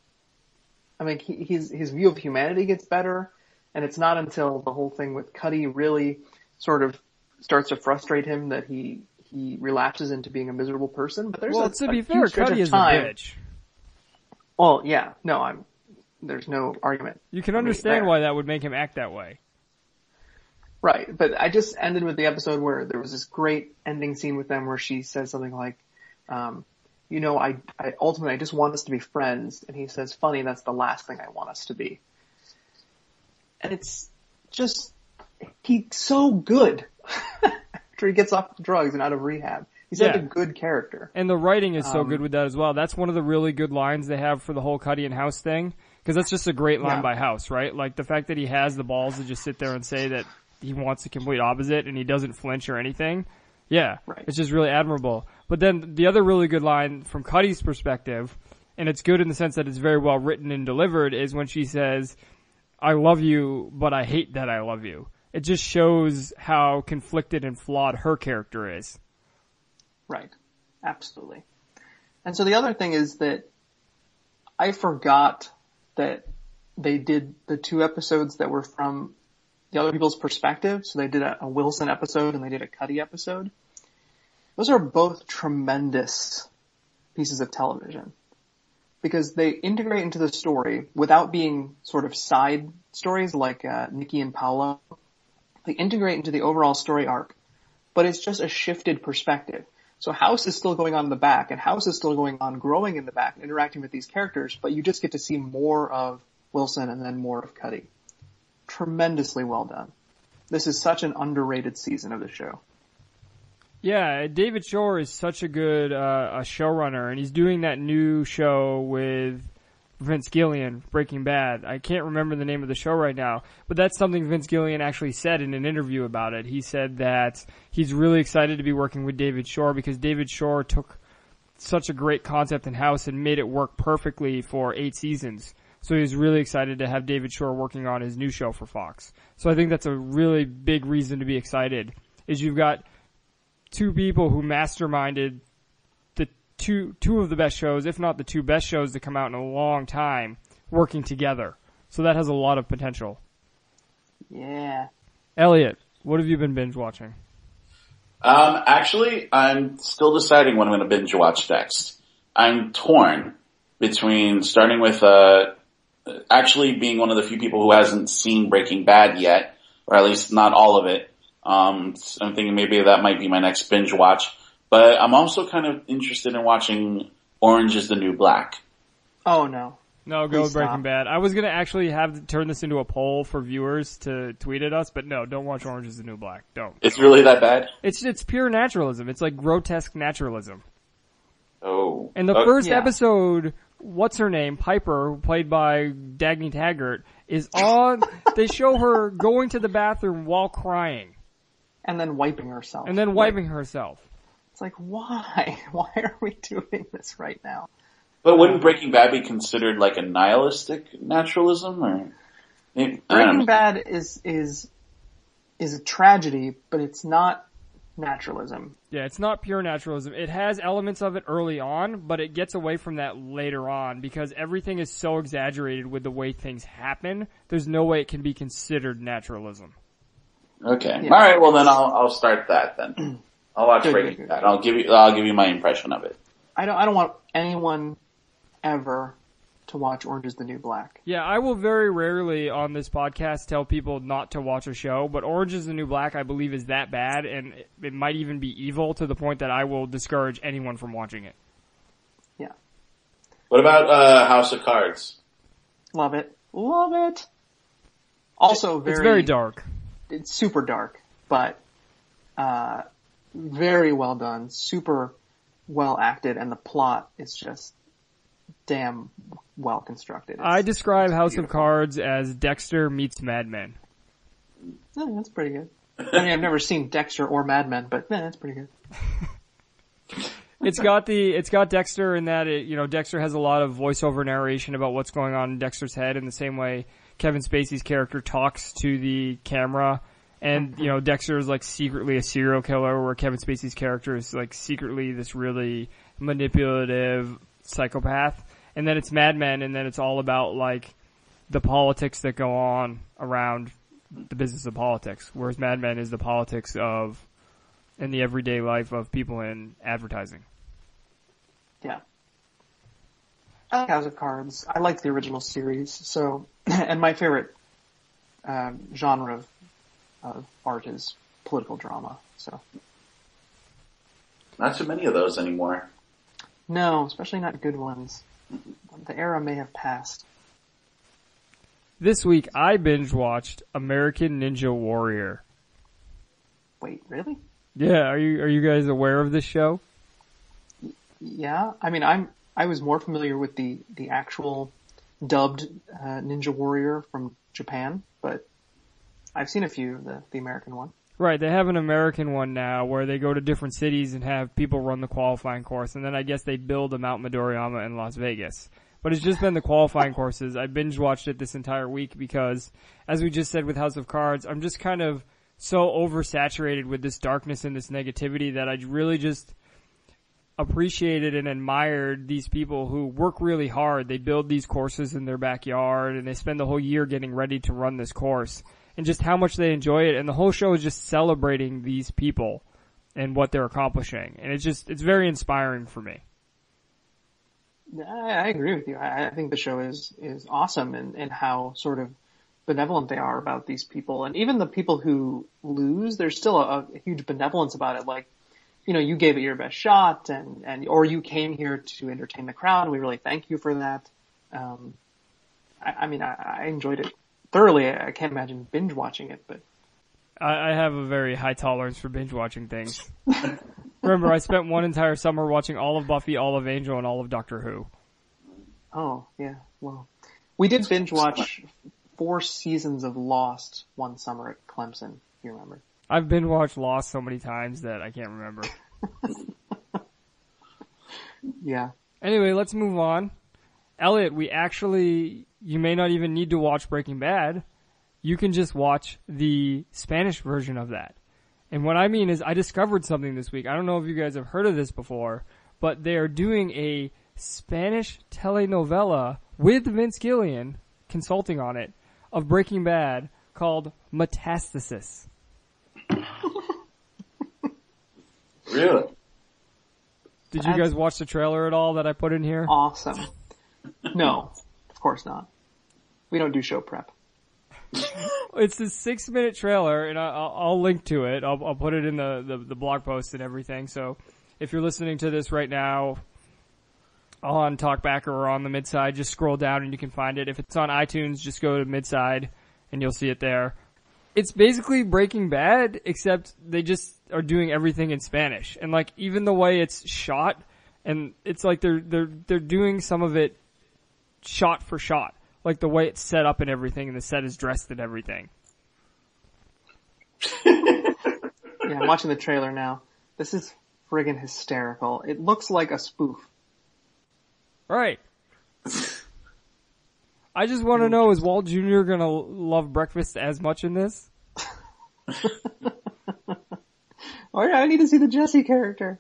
I mean, his view of humanity gets better, and it's not until the whole thing with Cuddy really sort of starts to frustrate him that he relapses into being a miserable person. But there's to be fair, Cuddy is a bitch. Well, yeah, no, there's no argument. You can understand why that would make him act that way. Right, but I just ended with the episode where there was this great ending scene with them where she says something like, I ultimately just want us to be friends. And he says, funny, that's the last thing I want us to be. And it's just, he's so good after he gets off drugs and out of rehab. He's like a good character. And the writing is so good with that as well. That's one of the really good lines they have for the whole Cuddy and House thing. Cause that's just a great line by House, right? Like the fact that he has the balls to just sit there and say that he wants the complete opposite and he doesn't flinch or anything. Yeah. Right. It's just really admirable. But then the other really good line from Cuddy's perspective, and it's good in the sense that it's very well written and delivered, is when she says, I love you, but I hate that I love you. It just shows how conflicted and flawed her character is. Right. Absolutely. And so the other thing is that I forgot that they did the 2 episodes that were from the other people's perspective. So they did a Wilson episode and they did a Cuddy episode. Those are both tremendous pieces of television because they integrate into the story without being sort of side stories like Nikki and Paolo. They integrate into the overall story arc, but it's just a shifted perspective. So House is still going on in the back and House is still going on growing in the back and interacting with these characters, but you just get to see more of Wilson and then more of Cuddy. Tremendously well done. This is such an underrated season of the show. Yeah, David Shore is such a good a showrunner, and he's doing that new show with Vince Gilligan, Breaking Bad. I can't remember the name of the show right now, but that's something Vince Gilligan actually said in an interview about it. He said that he's really excited to be working with David Shore because David Shore took such a great concept in House and made it work perfectly for 8 seasons. So he's really excited to have David Shore working on his new show for Fox. So I think that's a really big reason to be excited, is you've got 2 people who masterminded the two of the best shows, if not the 2 best shows to come out in a long time, working together. So that has a lot of potential. Yeah. Elliot, what have you been binge watching? Actually, I'm still deciding what I'm going to binge watch next. I'm torn between starting with, actually being one of the few people who hasn't seen Breaking Bad yet, or at least not all of it. I'm thinking maybe that might be my next binge watch. But I'm also kind of interested in watching Orange is the New Black. Oh no. No, go Please with Breaking stop. Bad. I was gonna actually turn this into a poll for viewers to tweet at us, but no, don't watch Orange is the New Black. Don't. It's really that bad? It's pure naturalism. It's like grotesque naturalism. Oh. In the first Yeah. episode, what's her name? Piper, played by Dagny Taggart, is on, they show her going to the bathroom while crying. And then wiping herself. And then wiping herself. It's like, why? Why are we doing this right now? But wouldn't Breaking Bad be considered like a nihilistic naturalism, or? I don't Breaking know. Bad is a tragedy, but it's not naturalism. Yeah, it's not pure naturalism. It has elements of it early on, but it gets away from that later on because everything is so exaggerated with the way things happen. There's no way it can be considered naturalism. Okay. Yeah. Alright, well then I'll start that then. I'll watch Good, Breaking good, good. Bad. I'll give you my impression of it. I don't want anyone ever to watch Orange is the New Black. Yeah, I will very rarely on this podcast tell people not to watch a show, but Orange is the New Black I believe is that bad, and it might even be evil to the point that I will discourage anyone from watching it. Yeah. What about, House of Cards? Love it. Love it. Also It's very dark. It's super dark, but, very well done, super well acted, and the plot is just damn well constructed. I describe House of beautiful. Cards as Dexter meets Mad Men. That's pretty good. I mean, I've never seen Dexter or Mad Men, but that's pretty good. It's got Dexter in that Dexter has a lot of voiceover narration about what's going on in Dexter's head in the same way Kevin Spacey's character talks to the camera. And, Dexter is like secretly a serial killer where Kevin Spacey's character is like secretly this really manipulative psychopath. And then it's Mad Men, and then it's all about like the politics that go on around the business of politics. Whereas Mad Men is the politics of, in the everyday life of people in advertising. Yeah. I like House of Cards. I like the original series, so, and my favorite, genre of art is political drama, so. Not too many of those anymore. No, especially not good ones. The era may have passed. This week I binge watched American Ninja Warrior. Wait, really? Yeah, are you guys aware of this show? Yeah, I mean, I was more familiar with the actual dubbed, Ninja Warrior from Japan, but I've seen a few, the American one. Right, they have an American one now where they go to different cities and have people run the qualifying course, and then I guess they build a Mount Midoriyama in Las Vegas. But it's just been the qualifying courses. I binge watched it this entire week because, as we just said with House of Cards, I'm just kind of so oversaturated with this darkness and this negativity that I really just appreciated and admired these people who work really hard. They build these courses in their backyard and they spend the whole year getting ready to run this course. And just how much they enjoy it, and the whole show is just celebrating these people and what they're accomplishing. And it's very inspiring for me. I agree with you. I think the show is awesome in how sort of benevolent they are about these people. And even the people who lose, there's still a huge benevolence about it. Like, you gave it your best shot or you came here to entertain the crowd. We really thank you for that. I enjoyed it thoroughly. I can't imagine binge watching it, but I have a very high tolerance for binge watching things. Remember, I spent one entire summer watching all of Buffy, all of Angel, and all of Doctor Who. oh yeah, well, we did binge watch 4 seasons of Lost one summer at Clemson, if you remember. I've binge watched Lost so many times that I can't remember. Yeah. Anyway, let's move on. Elliot, you may not even need to watch Breaking Bad. You can just watch the Spanish version of that. And what I mean is I discovered something this week. I don't know if you guys have heard of this before, but they are doing a Spanish telenovela with Vince Gilligan consulting on it, of Breaking Bad called Metastasis. Really? Did you guys watch the trailer at all that I put in here? Awesome. No, of course not. We don't do show prep. It's a 6-minute trailer, and I'll link to it. I'll put it in the blog post and everything. So if you're listening to this right now on Talkback or on the Midside, just scroll down and you can find it. If it's on iTunes, just go to Midside and you'll see it there. It's basically Breaking Bad, except they just are doing everything in Spanish. And like, even the way it's shot, and it's like they're doing some of it shot for shot. Like the way it's set up and everything, and the set is dressed and everything. Yeah, I'm watching the trailer now. This is friggin' hysterical. It looks like a spoof. Right. I just want to know, is Walt Jr. gonna love breakfast as much in this? Oh yeah, I need to see the Jesse character.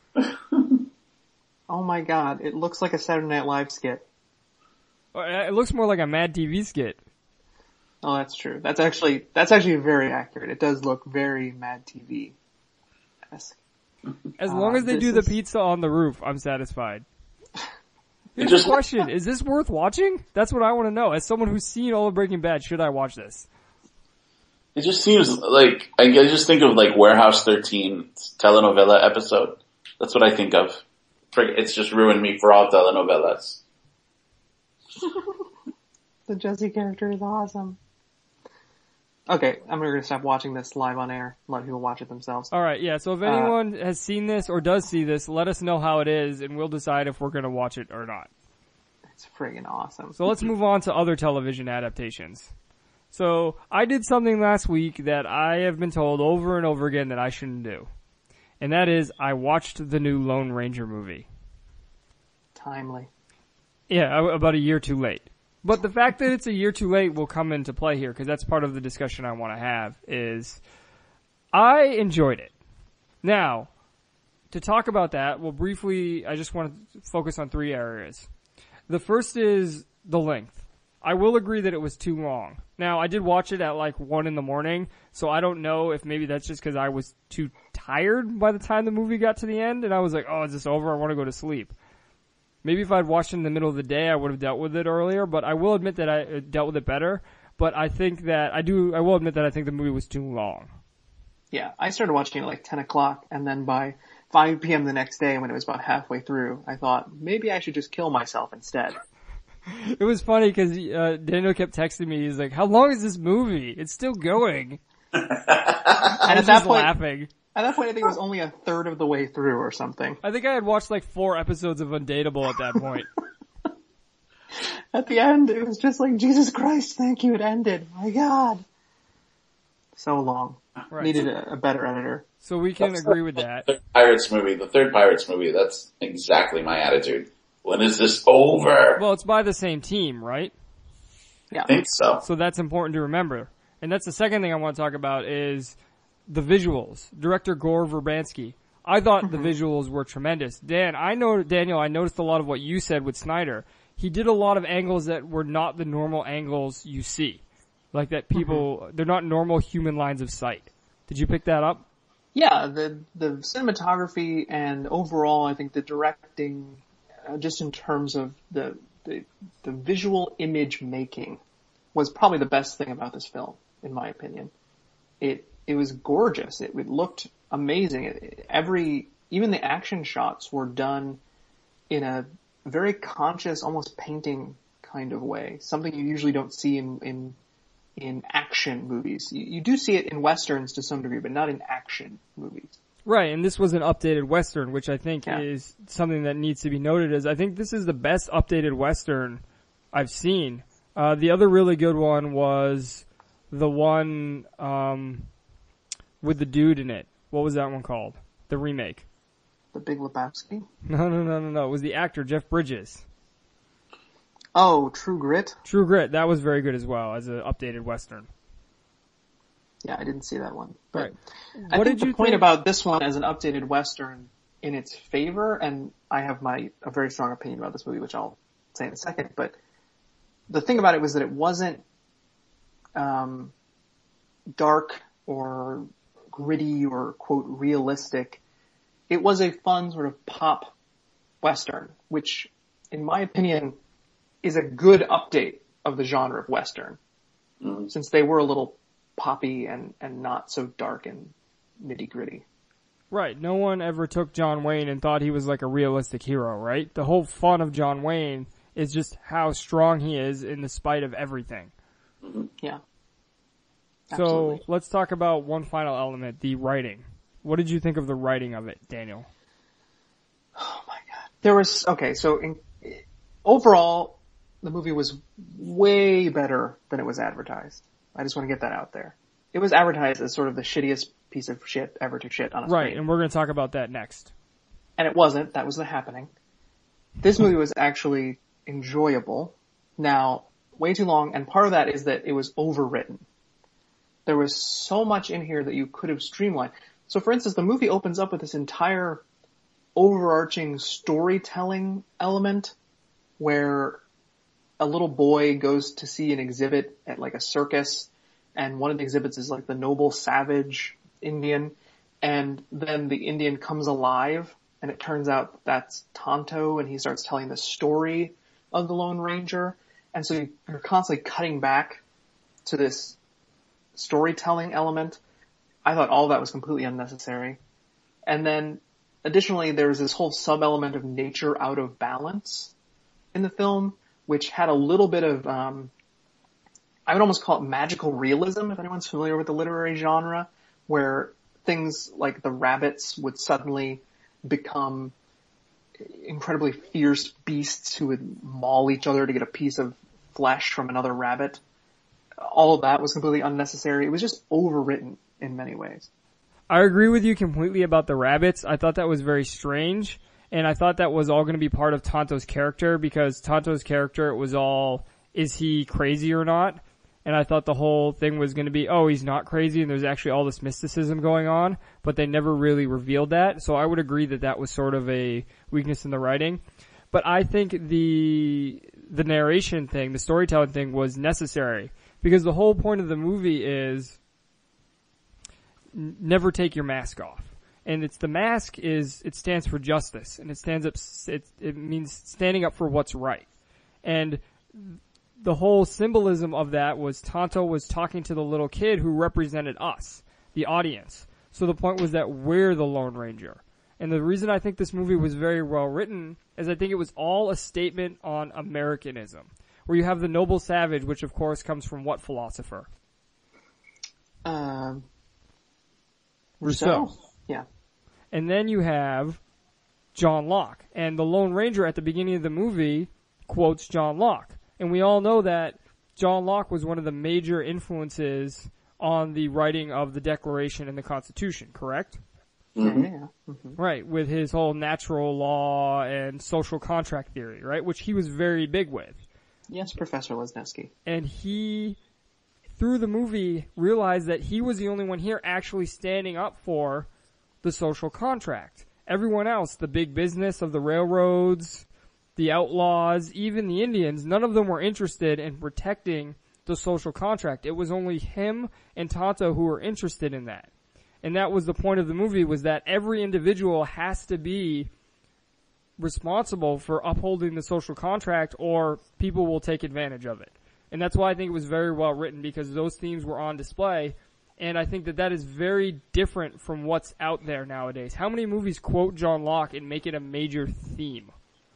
Oh my god, it looks like a Saturday Night Live skit. It looks more like a Mad TV skit. Oh, that's true. That's actually very accurate. It does look very Mad TV-esque. As long as they do the pizza on the roof, I'm satisfied. Here's Just the question. Is this worth watching? That's what I want to know. As someone who's seen all of Breaking Bad, should I watch this? It just seems like, I just think of like Warehouse 13 telenovela episode. That's what I think of. It's just ruined me for all telenovelas. The Jesse character is awesome. Okay, I'm going to stop watching this live on air. Let people watch it themselves. Alright, yeah, so if anyone has seen this or does see this, let us know how it is and we'll decide if we're going to watch it or not. It's friggin' awesome. So let's move on to other television adaptations. So I did something last week that I have been told over and over again that I shouldn't do. And that is, I watched the new Lone Ranger movie. Timely. Yeah, about a year too late. But the fact that it's a year too late will come into play here, because that's part of the discussion I want to have, is I enjoyed it. Now, to talk about that, I just want to focus on 3 areas. The first is the length. I will agree that it was too long. Now, I did watch it at like 1 a.m, so I don't know if maybe that's just because I was too tired by the time the movie got to the end, and I was like, oh, is this over? I want to go to sleep. Maybe if I'd watched it in the middle of the day, I would have dealt with it earlier, but I will admit that I dealt with it better. But I think that I will admit that I think the movie was too long. Yeah, I started watching it like 10 o'clock, and then by 5 p.m. the next day, when it was about halfway through, I thought, maybe I should just kill myself instead. It was funny because Daniel kept texting me. He's like, how long is this movie? It's still going. And at that point, laughing. At that point, I think it was only a third of the way through or something. I think I had watched like 4 episodes of Undateable at that point. At the end, it was just like, Jesus Christ, thank you, it ended. My God. So long. Right. Needed a better editor. So we can agree with that. The third Pirates movie, that's exactly my attitude. When is this over? Well, it's by the same team, right? Yeah. I think so. So that's important to remember. And that's the second thing I want to talk about is the visuals. Director Gore Verbinski. I thought the visuals were tremendous. Daniel, I noticed a lot of what you said with Snyder. He did a lot of angles that were not the normal angles you see. Like that people, they're not normal human lines of sight. Did you pick that up? Yeah, the cinematography and overall, I think the directing, just in terms of the visual image making, was probably the best thing about this film, in my opinion. It was gorgeous. It looked amazing. Even the action shots were done in a very conscious, almost painting kind of way. Something you usually don't see in action movies. You do see it in westerns to some degree, but not in action movies. Right, and this was an updated western, which I think is something that needs to be noted. As I think this is the best updated western I've seen. The other really good one was the one with the dude in it. What was that one called? The remake. The Big Lebowski? No. It was the actor, Jeff Bridges. Oh, True Grit? True Grit. That was very good as well as an updated western. Yeah, I didn't see that one. But right. I think the point about this one as an updated western in its favor, and I have a very strong opinion about this movie, which I'll say in a second, but the thing about it was that it wasn't dark or gritty or, quote, realistic. It was a fun sort of pop Western, which, in my opinion, is a good update of the genre of Western, since they were a little poppy and not so dark and nitty-gritty. Right. No one ever took John Wayne and thought he was like a realistic hero, right? The whole fun of John Wayne is just how strong he is in the spite of everything. Yeah. So let's talk about one final element, the writing. What did you think of the writing of it, Daniel? Oh my God. Overall, the movie was way better than it was advertised. I just want to get that out there. It was advertised as sort of the shittiest piece of shit ever to shit on a screen. Right, and we're going to talk about that next. And it wasn't. That was the happening. This movie was actually enjoyable. Now, way too long, and part of that is that it was overwritten. There was so much in here that you could have streamlined. So for instance, the movie opens up with this entire overarching storytelling element where a little boy goes to see an exhibit at like a circus, and one of the exhibits is like the noble savage Indian, and then the Indian comes alive, and it turns out that's Tonto, and he starts telling the story of the Lone Ranger, and so you're constantly cutting back to this storytelling element. I thought all of that was completely unnecessary. And then additionally, there was this whole sub-element of nature out of balance in the film, which had a little bit of, I would almost call it magical realism, if anyone's familiar with the literary genre, where things like the rabbits would suddenly become incredibly fierce beasts who would maul each other to get a piece of flesh from another rabbit. All of that was completely unnecessary. It was just overwritten in many ways. I agree with you completely about the rabbits. I thought that was very strange, and I thought that was all going to be part of Tonto's character, because Tonto's character, it was all, is he crazy or not? And I thought the whole thing was going to be, oh, he's not crazy, and there's actually all this mysticism going on, but they never really revealed that. So I would agree that that was sort of a weakness in the writing. But I think the narration thing, the storytelling thing was necessary, because the whole point of the movie is never take your mask off. And it's the mask is, it stands for justice, and it means standing up for what's right. And the whole symbolism of that was Tonto was talking to the little kid who represented us, the audience. So the point was that we're the Lone Ranger. And the reason I think this movie was very well written is I think it was all a statement on Americanism, where you have the noble savage, which of course comes from what philosopher? Rousseau. Yeah. And then you have John Locke. And the Lone Ranger at the beginning of the movie quotes John Locke. And we all know that John Locke was one of the major influences on the writing of the Declaration and the Constitution, correct? Mm-hmm. Yeah. Mm-hmm. Right, with his whole natural law and social contract theory, right, which he was very big with. Yes, Professor Lesniewski. And he, through the movie, realized that he was the only one here actually standing up for the social contract. Everyone else, the big business of the railroads, the outlaws, even the Indians, none of them were interested in protecting the social contract. It was only him and Tonto who were interested in that. And that was the point of the movie, was that every individual has to be responsible for upholding the social contract, or people will take advantage of it. And that's why I think it was very well written, because those themes were on display. And I think that that is very different from what's out there nowadays. How many movies quote John Locke and make it a major theme?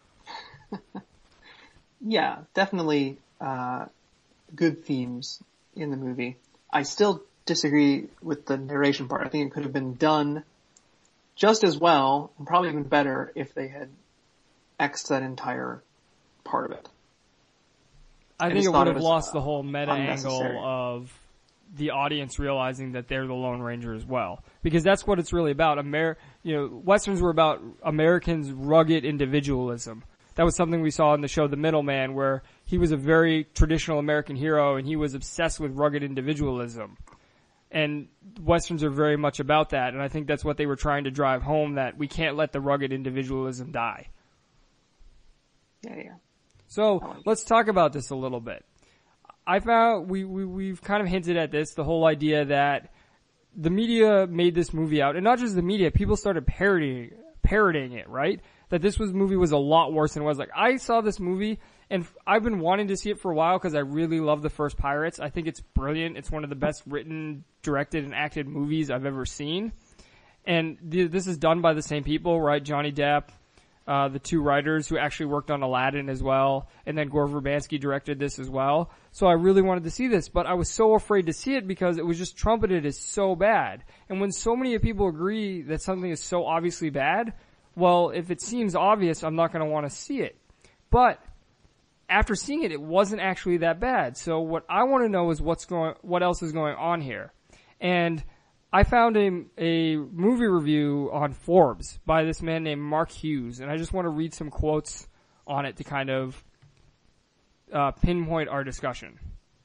Yeah, definitely good themes in the movie. I still disagree with the narration part. I think it could have been done just as well, and probably even better, if they had X'd that entire part of it. I think it would have lost the whole meta angle of the audience realizing that they're the Lone Ranger as well. Because that's what it's really about. Westerns were about Americans' rugged individualism. That was something we saw in the show The Middleman, where he was a very traditional American hero and he was obsessed with rugged individualism. And Westerns are very much about that, and I think that's what they were trying to drive home, that we can't let the rugged individualism die. Yeah. So let's talk about this a little bit. I found we've kind of hinted at this, the whole idea that the media made this movie out, and not just the media, people started parodying it, right? That this movie was a lot worse than it was. Like, I saw this movie, and I've been wanting to see it for a while because I really love the first Pirates. I think it's brilliant. It's one of the best written, directed, and acted movies I've ever seen. And this is done by the same people, right? Johnny Depp, the two writers who actually worked on Aladdin as well, and then Gore Verbinski directed this as well. So I really wanted to see this, but I was so afraid to see it because it was just trumpeted as so bad. And when so many people agree that something is so obviously bad, well, if it seems obvious, I'm not going to want to see it. But after seeing it, it wasn't actually that bad. So what I want to know is what else is going on here. And I found a movie review on Forbes by this man named Mark Hughes, and I just want to read some quotes on it to kind of pinpoint our discussion.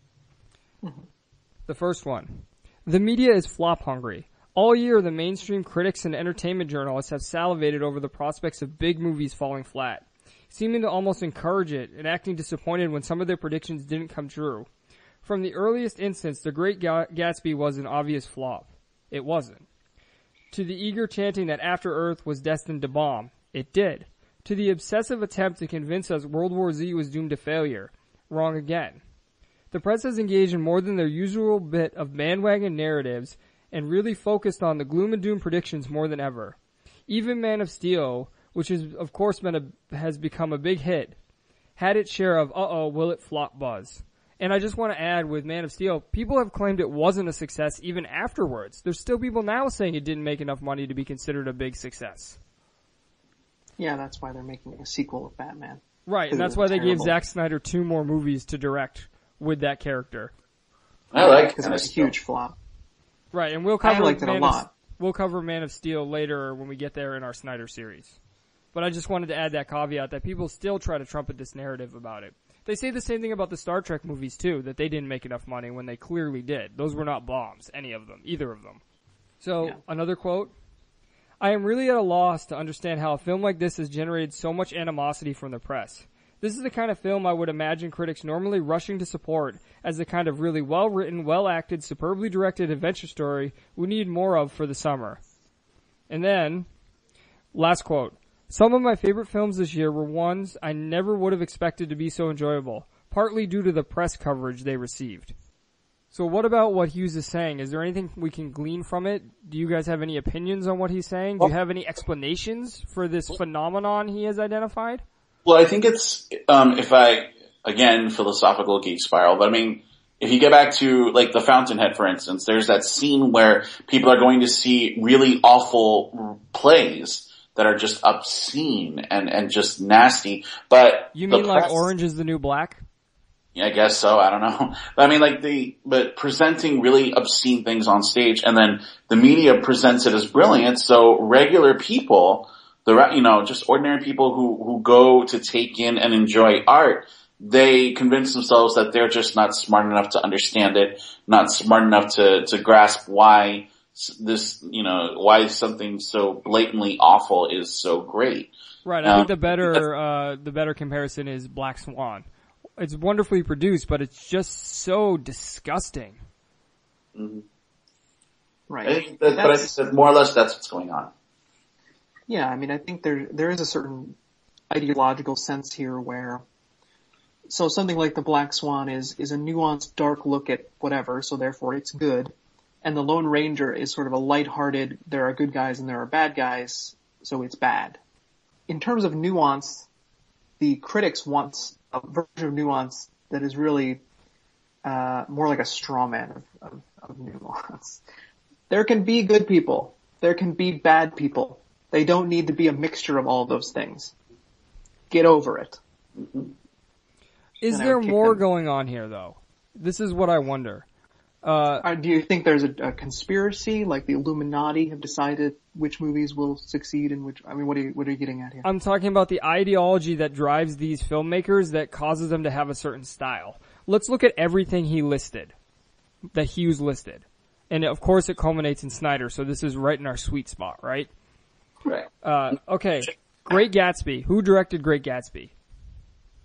The first one. The media is flop hungry. All year, the mainstream critics and entertainment journalists have salivated over the prospects of big movies falling flat, seeming to almost encourage it and acting disappointed when some of their predictions didn't come true. From the earliest instance, The Great Gatsby was an obvious flop. It wasn't. To the eager chanting that After Earth was destined to bomb, it did. To the obsessive attempt to convince us World War Z was doomed to failure, wrong again. The press has engaged in more than their usual bit of bandwagon narratives and really focused on the gloom and doom predictions more than ever. Even Man of Steel, which is of course has become a big hit, had its share of will it flop buzz. And I just want to add, with Man of Steel, people have claimed it wasn't a success even afterwards. There's still people now saying it didn't make enough money to be considered a big success. Yeah, that's why they're making a sequel of Batman. Right, and that's why they gave Zack Snyder 2 more movies to direct with that character. I like because it was a huge flop. Right, and we'll cover we'll cover Man of Steel later when we get there in our Snyder series. But I just wanted to add that caveat that people still try to trumpet this narrative about it. They say the same thing about the Star Trek movies too, that they didn't make enough money when they clearly did. Those were not bombs, either of them. So, Another quote. I am really at a loss to understand how a film like this has generated so much animosity from the press. This is the kind of film I would imagine critics normally rushing to support as the kind of really well-written, well-acted, superbly directed adventure story we need more of for the summer. And then, last quote. Some of my favorite films this year were ones I never would have expected to be so enjoyable, partly due to the press coverage they received. So what about what Hughes is saying? Is there anything we can glean from it? Do you guys have any opinions on what he's saying? Do you have any explanations for this phenomenon he has identified? Well, I think it's, philosophical geek spiral, but I mean, if you get back to, like, The Fountainhead, for instance, there's that scene where people are going to see really awful plays that are just obscene and just nasty, but... You mean like Orange is the New Black? Yeah, I guess so, I don't know. But I mean, but presenting really obscene things on stage, and then the media presents it as brilliant, so regular people... just ordinary people who go to take in and enjoy art, they convince themselves that they're just not smart enough to understand it, not smart enough to grasp why why something so blatantly awful is so great. Right. I think the better comparison is Black Swan. It's wonderfully produced, but it's just so disgusting. Mm-hmm. Right. I think that more or less that's what's going on. Yeah, I mean, I think there is a certain ideological sense here where, so something like The Black Swan is a nuanced, dark look at whatever, so therefore it's good. And The Lone Ranger is sort of a lighthearted, there are good guys and there are bad guys, so it's bad. In terms of nuance, the critics want a version of nuance that is really more like a straw man of nuance. There can be good people. There can be bad people. They don't need to be a mixture of all those things. Get over it. Is there more going on here, though? This is what I wonder. Do you think there's a conspiracy, like the Illuminati have decided which movies will succeed and which? I mean, what are you getting at here? I'm talking about the ideology that drives these filmmakers that causes them to have a certain style. Let's look at everything he listed, that Hughes listed, and of course it culminates in Snyder. So this is right in our sweet spot, right? Right. Okay. Great Gatsby. Who directed Great Gatsby?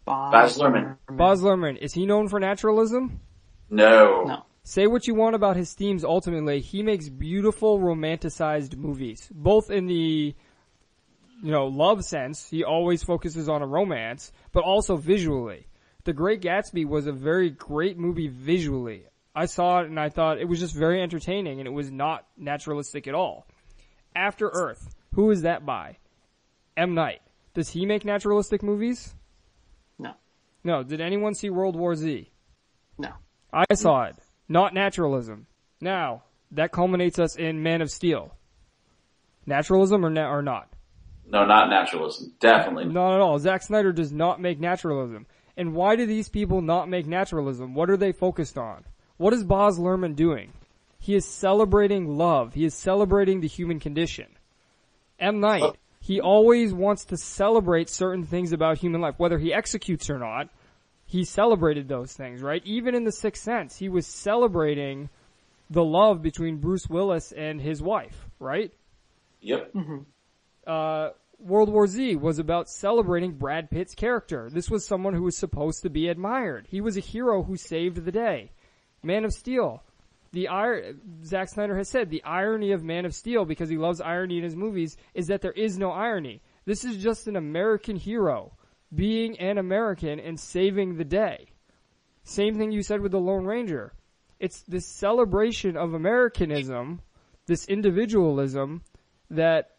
Baz Luhrmann. Baz Luhrmann. Is he known for naturalism? No. Say what you want about his themes, ultimately, he makes beautiful, romanticized movies. Both in the, love sense, he always focuses on a romance, but also visually. The Great Gatsby was a very great movie visually. I saw it and I thought it was just very entertaining, and it was not naturalistic at all. After Earth, who is that by? M. Night. Does he make naturalistic movies? No. No. Did anyone see World War Z? No. I saw it. Not naturalism. Now, that culminates us in Man of Steel. Naturalism or not? No, not naturalism. Definitely. Not at all. Zack Snyder does not make naturalism. And why do these people not make naturalism? What are they focused on? What is Baz Luhrmann doing? He is celebrating love. He is celebrating the human condition. M. Night, he always wants to celebrate certain things about human life, whether he executes or not. He celebrated those things, right? Even in The Sixth Sense, he was celebrating the love between Bruce Willis and his wife, right? Yep. World War Z was about celebrating Brad Pitt's character. This was someone who was supposed to be admired. He was a hero who saved the day. Man of Steel. Zack Snyder has said the irony of Man of Steel, because he loves irony in his movies, is that there is no irony. This is just an American hero being an American and saving the day. Same thing you said with the Lone Ranger. It's this celebration of Americanism, this individualism that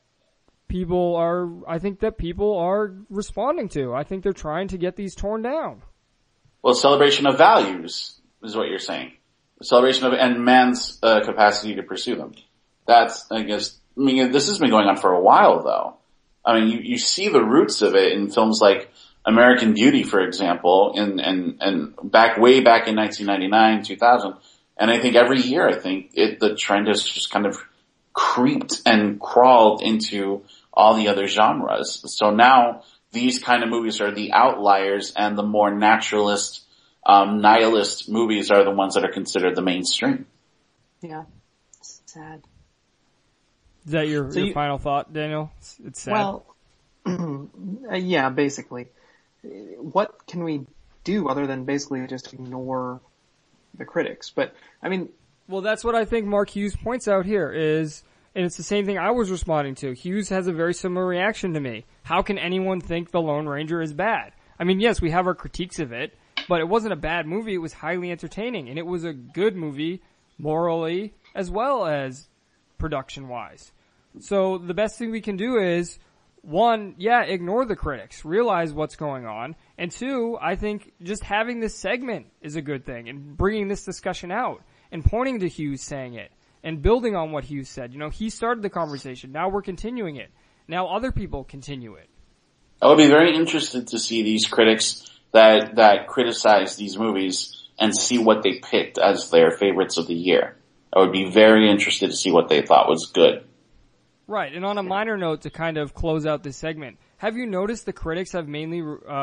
I think people are responding to. I think they're trying to get these torn down. Well, celebration of values is what you're saying. Celebration of, and man's capacity to pursue them. That's, this has been going on for a while though. I mean, you see the roots of it in films like American Beauty, for example, and way back in 1999, 2000. And I think every year, the trend has just kind of creeped and crawled into all the other genres. So now these kind of movies are the outliers, and the more naturalist, nihilist movies are the ones that are considered the mainstream. Yeah. It's sad. Is that your final thought, Daniel? It's sad. Well, yeah, basically. What can we do other than basically just ignore the critics? But, well, that's what I think Mark Hughes points out here is, and it's the same thing I was responding to. Hughes has a very similar reaction to me. How can anyone think The Lone Ranger is bad? Yes, we have our critiques of it, but it wasn't a bad movie. It was highly entertaining, and it was a good movie morally as well as production-wise. So the best thing we can do is, one, ignore the critics, realize what's going on, and two, I think just having this segment is a good thing, and bringing this discussion out, and pointing to Hughes saying it, and building on what Hughes said. He started the conversation, now we're continuing it. Now other people continue it. I would be very interested to see these critics that criticize these movies and see what they picked as their favorites of the year. I would be very interested to see what they thought was good. Right, and on a minor note to kind of close out this segment, have you noticed the critics have mainly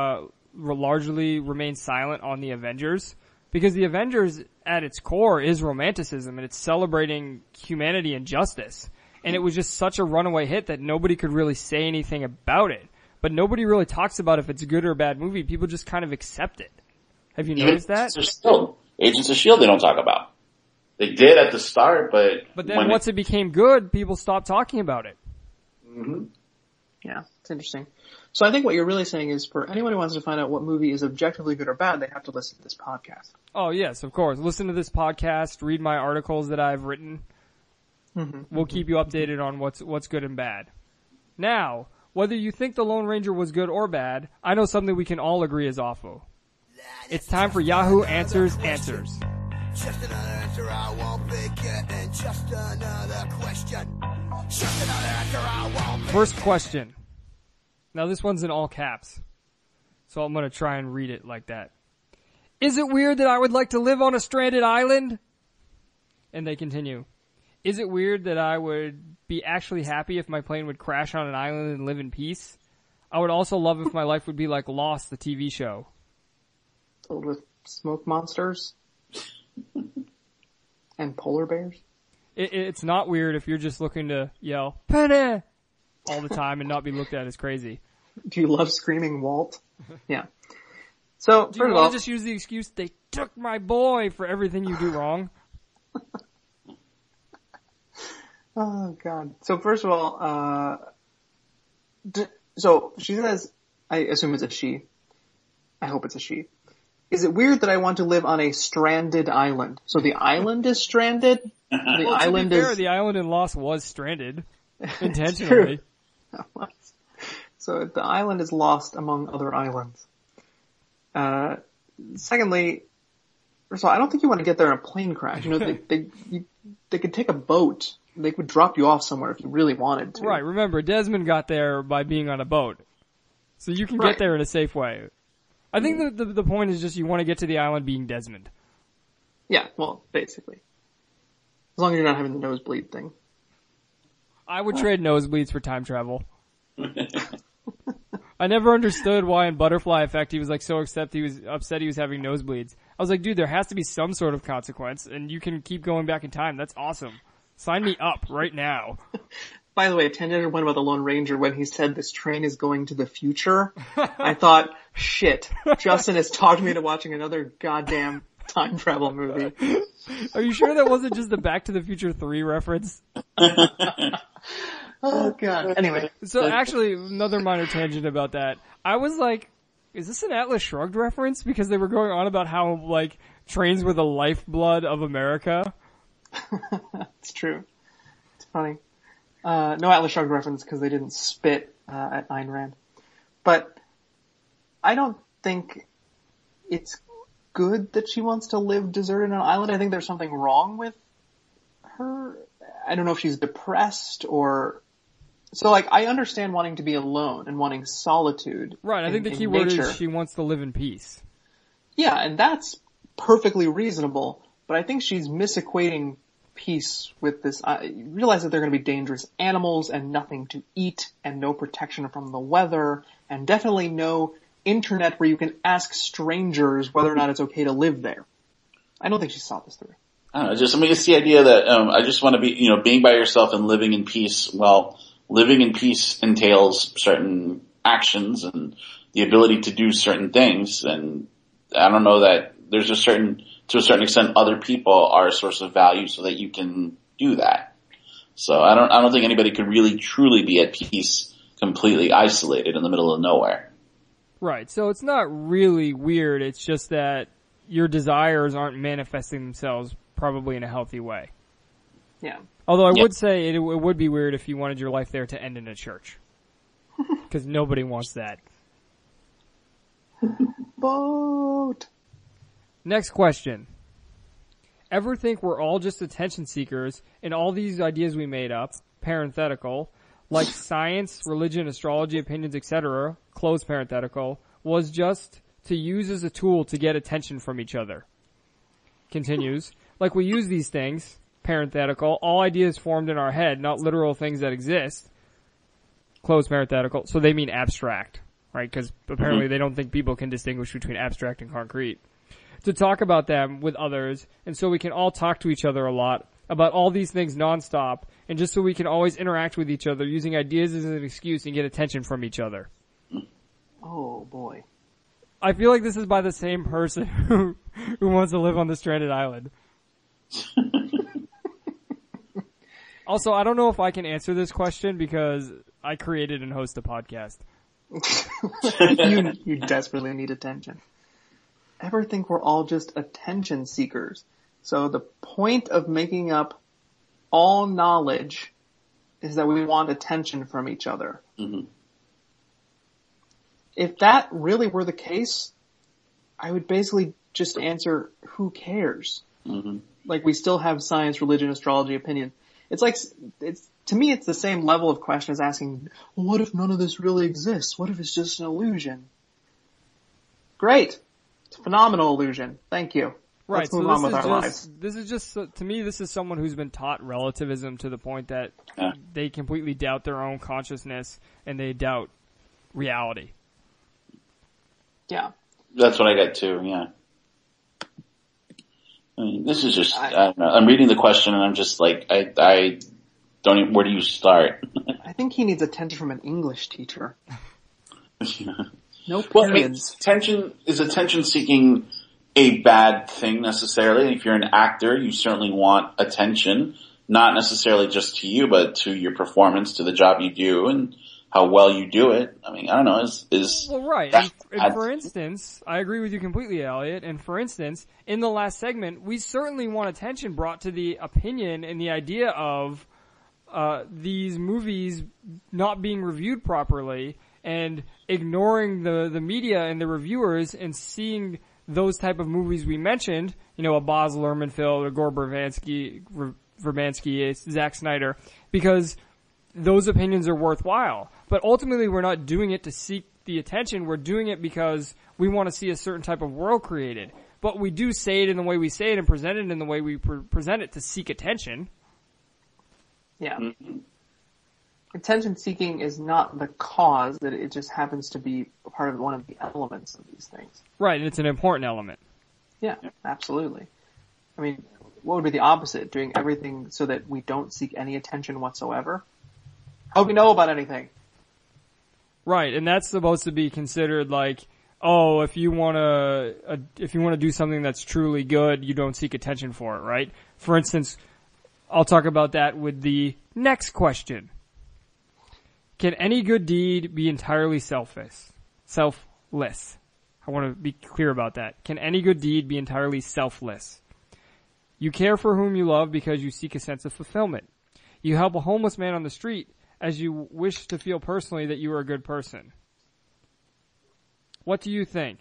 largely remained silent on the Avengers? Because the Avengers, at its core, is romanticism, and it's celebrating humanity and justice. And it was just such a runaway hit that nobody could really say anything about it. But nobody really talks about if it's a good or a bad movie. People just kind of accept it. Have you noticed that? Agents of S.H.I.E.L.D. they don't talk about. They did at the start, but then once it became good, people stopped talking about it. Mm-hmm. Yeah, it's interesting. So I think what you're really saying is, for anyone who wants to find out what movie is objectively good or bad, they have to listen to this podcast. Oh yes, of course. Listen to this podcast, read my articles that I've written. Mm-hmm. We'll keep you updated on what's good and bad. Now, whether you think The Lone Ranger was good or bad, I know something we can all agree is awful. It's time for Yahoo Answers Answers. Just another answer I won't forget, and just another question. Just another answer I won't forget. First question. Now this one's in all caps, so I'm going to try and read it like that. Is it weird that I would like to live on a stranded island? And they continue. Is it weird that I would be actually happy if my plane would crash on an island and live in peace? I would also love if my life would be like Lost, the TV show. Filled with smoke monsters? And polar bears? It's not weird if you're just looking to yell, Penny! All the time and not be looked at as crazy. Do you love screaming Walt? Yeah. So, Do you first of want all, to just use the excuse, they took my boy for everything you do wrong? oh god. So first of all, so she says, I assume it's a she. I hope it's a she. Is it weird that I want to live on a stranded island? So the island is stranded? The island to be fair, is... the island in Lost was stranded. It's Intentionally. true. So the island is lost among other islands. Secondly, first of all, I don't think you want to get there in a plane crash. You know, they could take a boat. They could drop you off somewhere if you really wanted to. Right, remember, Desmond got there by being on a boat. So you can Right. get there in a safe way. I think the point is just you want to get to the island being Desmond. Yeah, well, basically. As long as you're not having the nosebleed thing. I would trade nosebleeds for time travel. I never understood why in Butterfly Effect he was like so upset he was having nosebleeds. I was like, dude, there has to be some sort of consequence, and you can keep going back in time. That's awesome. Sign me up right now. By the way, a tangent one about the Lone Ranger when he said this train is going to the future. I thought, shit, Justin has talked me into watching another goddamn time travel movie. Are you sure that wasn't just the Back to the Future 3 reference? Oh god. Anyway. So actually, another minor tangent about that. I was like, is this an Atlas Shrugged reference? Because they were going on about how, like, trains were the lifeblood of America. It's true. It's funny. No Atlas Shrugged reference because they didn't spit at Ayn Rand. But I don't think it's good that she wants to live deserted on an island. I think there's something wrong with her. I don't know if she's depressed or... So, like, I understand wanting to be alone and wanting solitude. Right, I think the in key word nature. is she wants to live in peace. Yeah, and that's perfectly reasonable, but I think she's misequating peace with this. I realize that there are going to be dangerous animals and nothing to eat and no protection from the weather and definitely no internet where you can ask strangers whether or not it's okay to live there. I don't think she saw this through. I don't know, it's the idea that, I just want to be, being by yourself and living in peace. Well, living in peace entails certain actions and the ability to do certain things. And I don't know that there's to a certain extent, other people are a source of value so that you can do that. So I don't think anybody could really truly be at peace completely isolated in the middle of nowhere. Right, so it's not really weird, it's just that your desires aren't manifesting themselves probably in a healthy way. Yeah. Although I would say it would be weird if you wanted your life there to end in a church. Because nobody wants that. Boat. Next question. Ever think we're all just attention seekers and all these ideas we made up, parenthetical, like science, religion, astrology, opinions, etc., close parenthetical, was just to use as a tool to get attention from each other? Continues. Like we use these things, parenthetical, all ideas formed in our head, not literal things that exist, close parenthetical, so they mean abstract, right? Because apparently they don't think people can distinguish between abstract and concrete. To talk about them with others, and so we can all talk to each other a lot about all these things nonstop, and just so we can always interact with each other using ideas as an excuse and get attention from each other. Oh boy. I feel like this is by the same person who wants to live on the stranded island. Also, I don't know if I can answer this question because I created and host a podcast. You desperately need attention. Ever think we're all just attention seekers? So the point of making up all knowledge is that we want attention from each other. Mm-hmm. If that really were the case, I would basically just answer, who cares? Mm-hmm. Like we still have science, religion, astrology, opinion. It's like, to me it's the same level of question as asking, well, what if none of this really exists? What if it's just an illusion? Great. It's a phenomenal illusion. Thank you. Right, Let's move so on with our lives. this is just, to me, this is someone who's been taught relativism to the point that they completely doubt their own consciousness and they doubt reality. Yeah. That's what I got too, yeah. I mean, this is just, I don't know. I'm reading the question and I'm just like, I don't even, where do you start? I think he needs attention from an English teacher. No Well, I mean, periods. is attention seeking a bad thing necessarily? If you're an actor, you certainly want attention, not necessarily just to you, but to your performance, to the job you do, and how well you do it. I mean, I don't know, is Well, right. that And for instance, I agree with you completely, Elliot. And for instance, in the last segment, we certainly want attention brought to the opinion and the idea of these movies not being reviewed properly and ignoring the media and the reviewers and seeing those type of movies we mentioned, you know, a Baz Luhrmann film, a Gore Verbinski, Zack Snyder, because those opinions are worthwhile. But ultimately, we're not doing it to seek the attention. We're doing it because we want to see a certain type of world created. But we do say it in the way we say it and present it in the way we present it to seek attention. Yeah. Attention seeking is not the cause, that it just happens to be part of one of the elements of these things. Right, and it's an important element. Yeah, absolutely. I mean, what would be the opposite? Doing everything so that we don't seek any attention whatsoever? How do we know about anything? Right, and that's supposed to be considered like, oh, if you want to do something that's truly good, you don't seek attention for it, right? For instance, I'll talk about that with the next question. Can any good deed be entirely selfless? I want to be clear about that. Can any good deed be entirely selfless? You care for whom you love because you seek a sense of fulfillment. You help a homeless man on the street as you wish to feel personally that you are a good person. What do you think?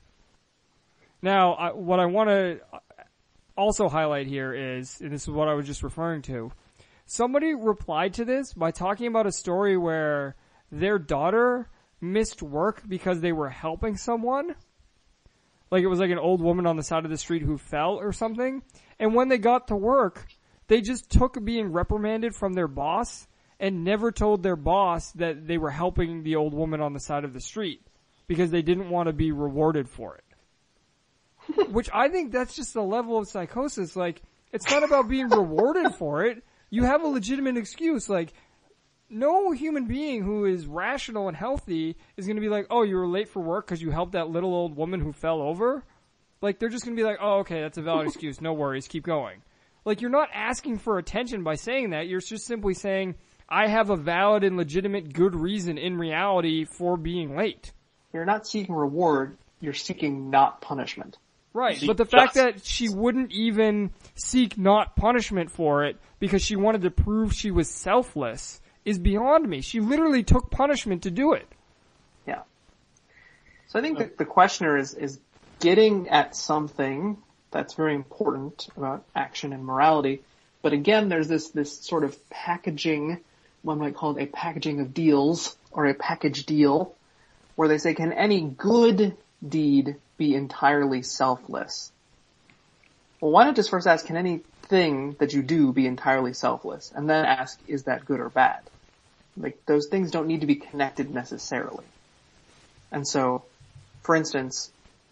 Now, what I want to also highlight here is, and this is what I was just referring to, somebody replied to this by talking about a story where their daughter missed work because they were helping someone. Like it was like an old woman on the side of the street who fell or something. And when they got to work, they just took being reprimanded from their boss and never told their boss that they were helping the old woman on the side of the street because they didn't want to be rewarded for it. Which I think that's just a level of psychosis. Like, it's not about being rewarded for it. You have a legitimate excuse. Like, no human being who is rational and healthy is going to be like, oh, you were late for work because you helped that little old woman who fell over. Like, they're just going to be like, oh, okay, that's a valid excuse. No worries. Keep going. Like, you're not asking for attention by saying that. You're just simply saying, I have a valid and legitimate good reason in reality for being late. You're not seeking reward. You're seeking not punishment. Right, but the fact that she wouldn't even seek not punishment for it because she wanted to prove she was selfless is beyond me. She literally took punishment to do it. Yeah. So I think that the questioner is getting at something that's very important about action and morality. But again, there's this sort of packaging, one might call it a packaging of deals, or a package deal, where they say, can any good deed be entirely selfless? Well, why not just first ask, can anything that you do be entirely selfless? And then ask, is that good or bad? Like, those things don't need to be connected necessarily. And so, for instance,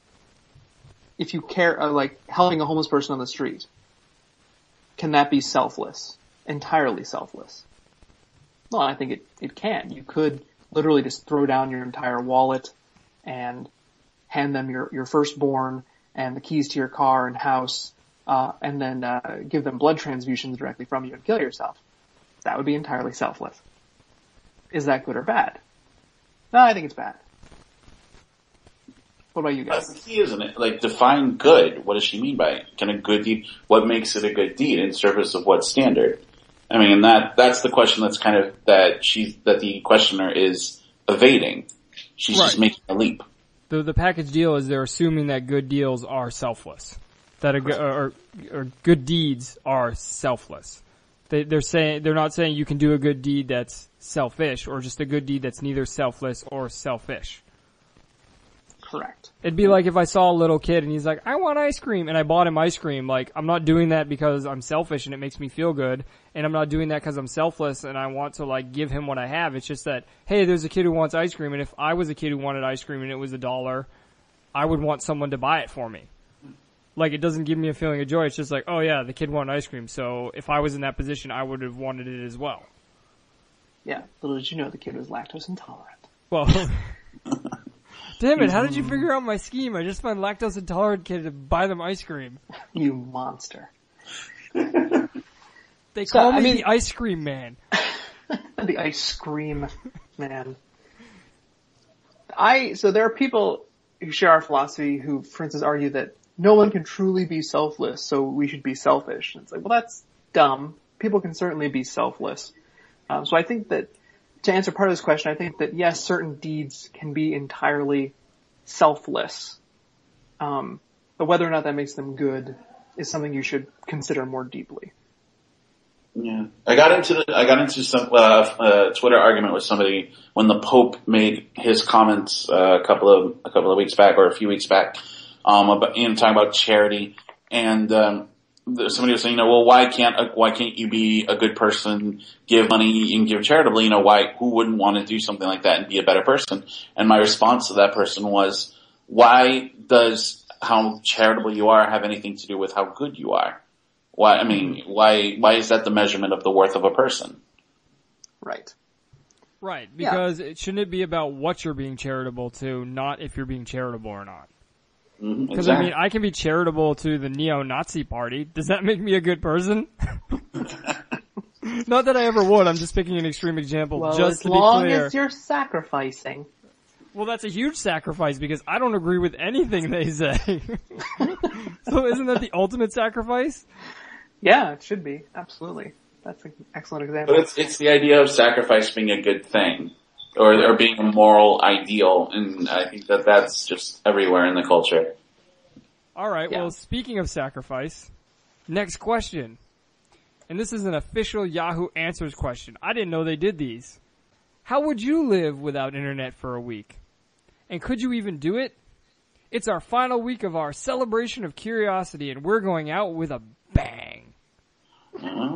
if you care, like helping a homeless person on the street, can that be selfless? Entirely selfless? Well, I think it can. You could literally just throw down your entire wallet and hand them your firstborn and the keys to your car and house, and then give them blood transfusions directly from you and kill yourself. That would be entirely selfless. Is that good or bad? No, I think it's bad. What about you guys? That's the key, isn't it? Like, define good. What does she mean by it? Can a good deed, what makes it a good deed in service of what standard? I mean, and that's the question that's kind of, that the questioner is evading. She's just making a leap. The package deal is they're assuming that good deals are selfless. That or good deeds are selfless. They're not saying you can do a good deed that's selfish or just a good deed that's neither selfless or selfish. Correct. It'd be like if I saw a little kid and he's like, I want ice cream, and I bought him ice cream. Like, I'm not doing that because I'm selfish and it makes me feel good, and I'm not doing that because I'm selfless and I want to, like, give him what I have. It's just that, hey, there's a kid who wants ice cream, and if I was a kid who wanted ice cream and it was $1, I would want someone to buy it for me. Like, it doesn't give me a feeling of joy. It's just like, oh yeah, the kid wanted ice cream, so if I was in that position, I would have wanted it as well. Yeah, little did you know the kid was lactose intolerant. Well, Damn it, how did you figure out my scheme? I just find lactose intolerant kids to buy them ice cream. You monster. They call me the ice cream man. The ice cream man. So there are people who share our philosophy who, for instance, argue that no one can truly be selfless, so we should be selfish. And it's like, well, that's dumb. People can certainly be selfless. So I think that, to answer part of this question, I think that yes, certain deeds can be entirely selfless. But whether or not that makes them good is something you should consider more deeply. Yeah, I got into some Twitter argument with somebody when the Pope made his comments a couple of weeks back or a few weeks back, about, talking about charity, and somebody was saying, well, why can't you be a good person, give money and give charitably? Who wouldn't want to do something like that and be a better person? And my response to that person was, why does how charitable you are have anything to do with how good you are? Why is that the measurement of the worth of a person? Right. Right, because shouldn't it be about what you're being charitable to, not if you're being charitable or not? Because exactly. I can be charitable to the neo-Nazi party. Does that make me a good person? Not that I ever would. I'm just picking an extreme example. Well, just as long as you're sacrificing. Well, that's a huge sacrifice because I don't agree with anything they say. So isn't that the ultimate sacrifice? Yeah, it should be. Absolutely. That's an excellent example. But it's the idea of sacrifice being a good thing. Or being a moral ideal, and I think that's just everywhere in the culture. Alright, well, speaking of sacrifice, next question. And this is an official Yahoo Answers question. I didn't know they did these. How would you live without internet for a week? And could you even do it? It's our final week of our celebration of curiosity, and we're going out with a bang. Mm-hmm.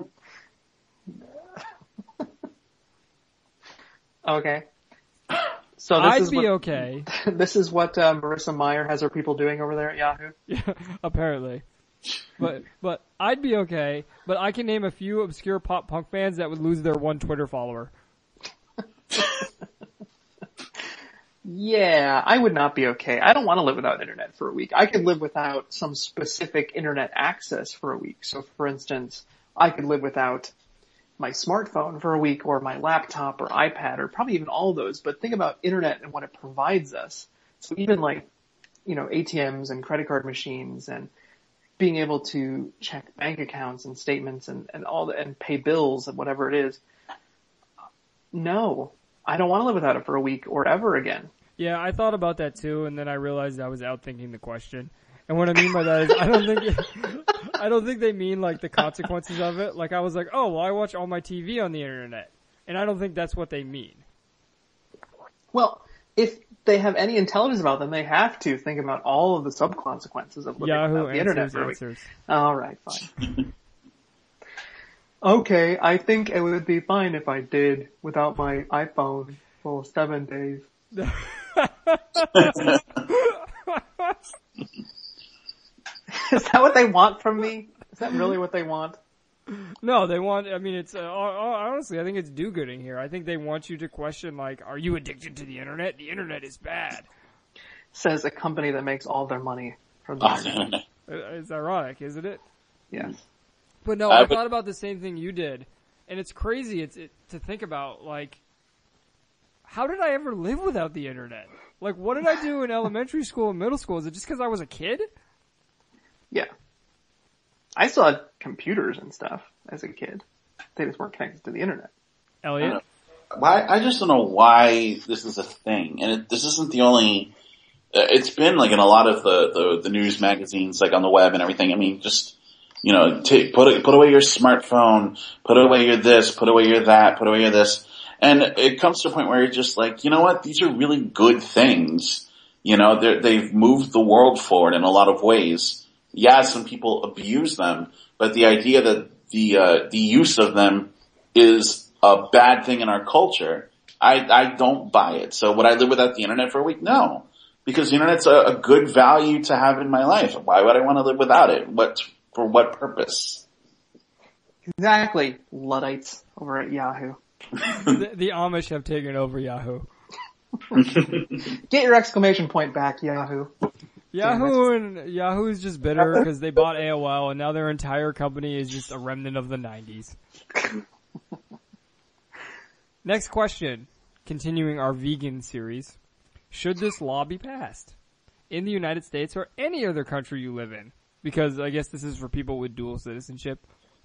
Okay. So I'd be okay. This is what Marissa Meyer has her people doing over there at Yahoo? Yeah, apparently. But I'd be okay, but I can name a few obscure pop punk fans that would lose their one Twitter follower. Yeah, I would not be okay. I don't want to live without internet for a week. I could live without some specific internet access for a week. So for instance, I could live without my smartphone for a week, or my laptop or iPad, or probably even all of those. But think about internet and what it provides us. So even ATMs and credit card machines and being able to check bank accounts and statements and pay bills and whatever it is. No, I don't want to live without it for a week or ever again. Yeah, I thought about that too, and then I realized I was outthinking the question. And what I mean by that is I don't think they mean the consequences of it. I was like, oh, well, I watch all my TV on the internet. And I don't think that's what they mean. Well, if they have any intelligence about them, they have to think about all of the sub-consequences of living without the internet for a week. All right, fine. Okay, I think it would be fine if I did without my iPhone for 7 days. Is that what they want from me? Is that really what they want? No, they want, honestly, I think it's do-gooding here. I think they want you to question, are you addicted to the internet? The internet is bad. Says a company that makes all their money from the internet. It's ironic, isn't it? Yes. But no, I thought about the same thing you did. And it's crazy to think about, how did I ever live without the internet? What did I do in elementary school and middle school? Is it just because I was a kid? Yeah. I still had computers and stuff as a kid. They just weren't connected to the internet. Elliot? I just don't know why this is a thing. And this isn't the only, it's been in a lot of the news magazines, on the web and everything. I mean, just, put away your smartphone, put away your this, put away your that, put away your this. And it comes to a point where you're just you know what? These are really good things. They've moved the world forward in a lot of ways. Yeah, some people abuse them, but the idea that the use of them is a bad thing in our culture, I don't buy it. So would I live without the internet for a week? No. Because the internet's a good value to have in my life. Why would I want to live without it? For what purpose? Exactly. Luddites over at Yahoo. The Amish have taken over Yahoo. Get your exclamation point back, Yahoo. Yahoo is just bitter because they bought AOL and now their entire company is just a remnant of the 90s. Next question. Continuing our vegan series. Should this law be passed in the United States or any other country you live in? Because I guess this is for people with dual citizenship.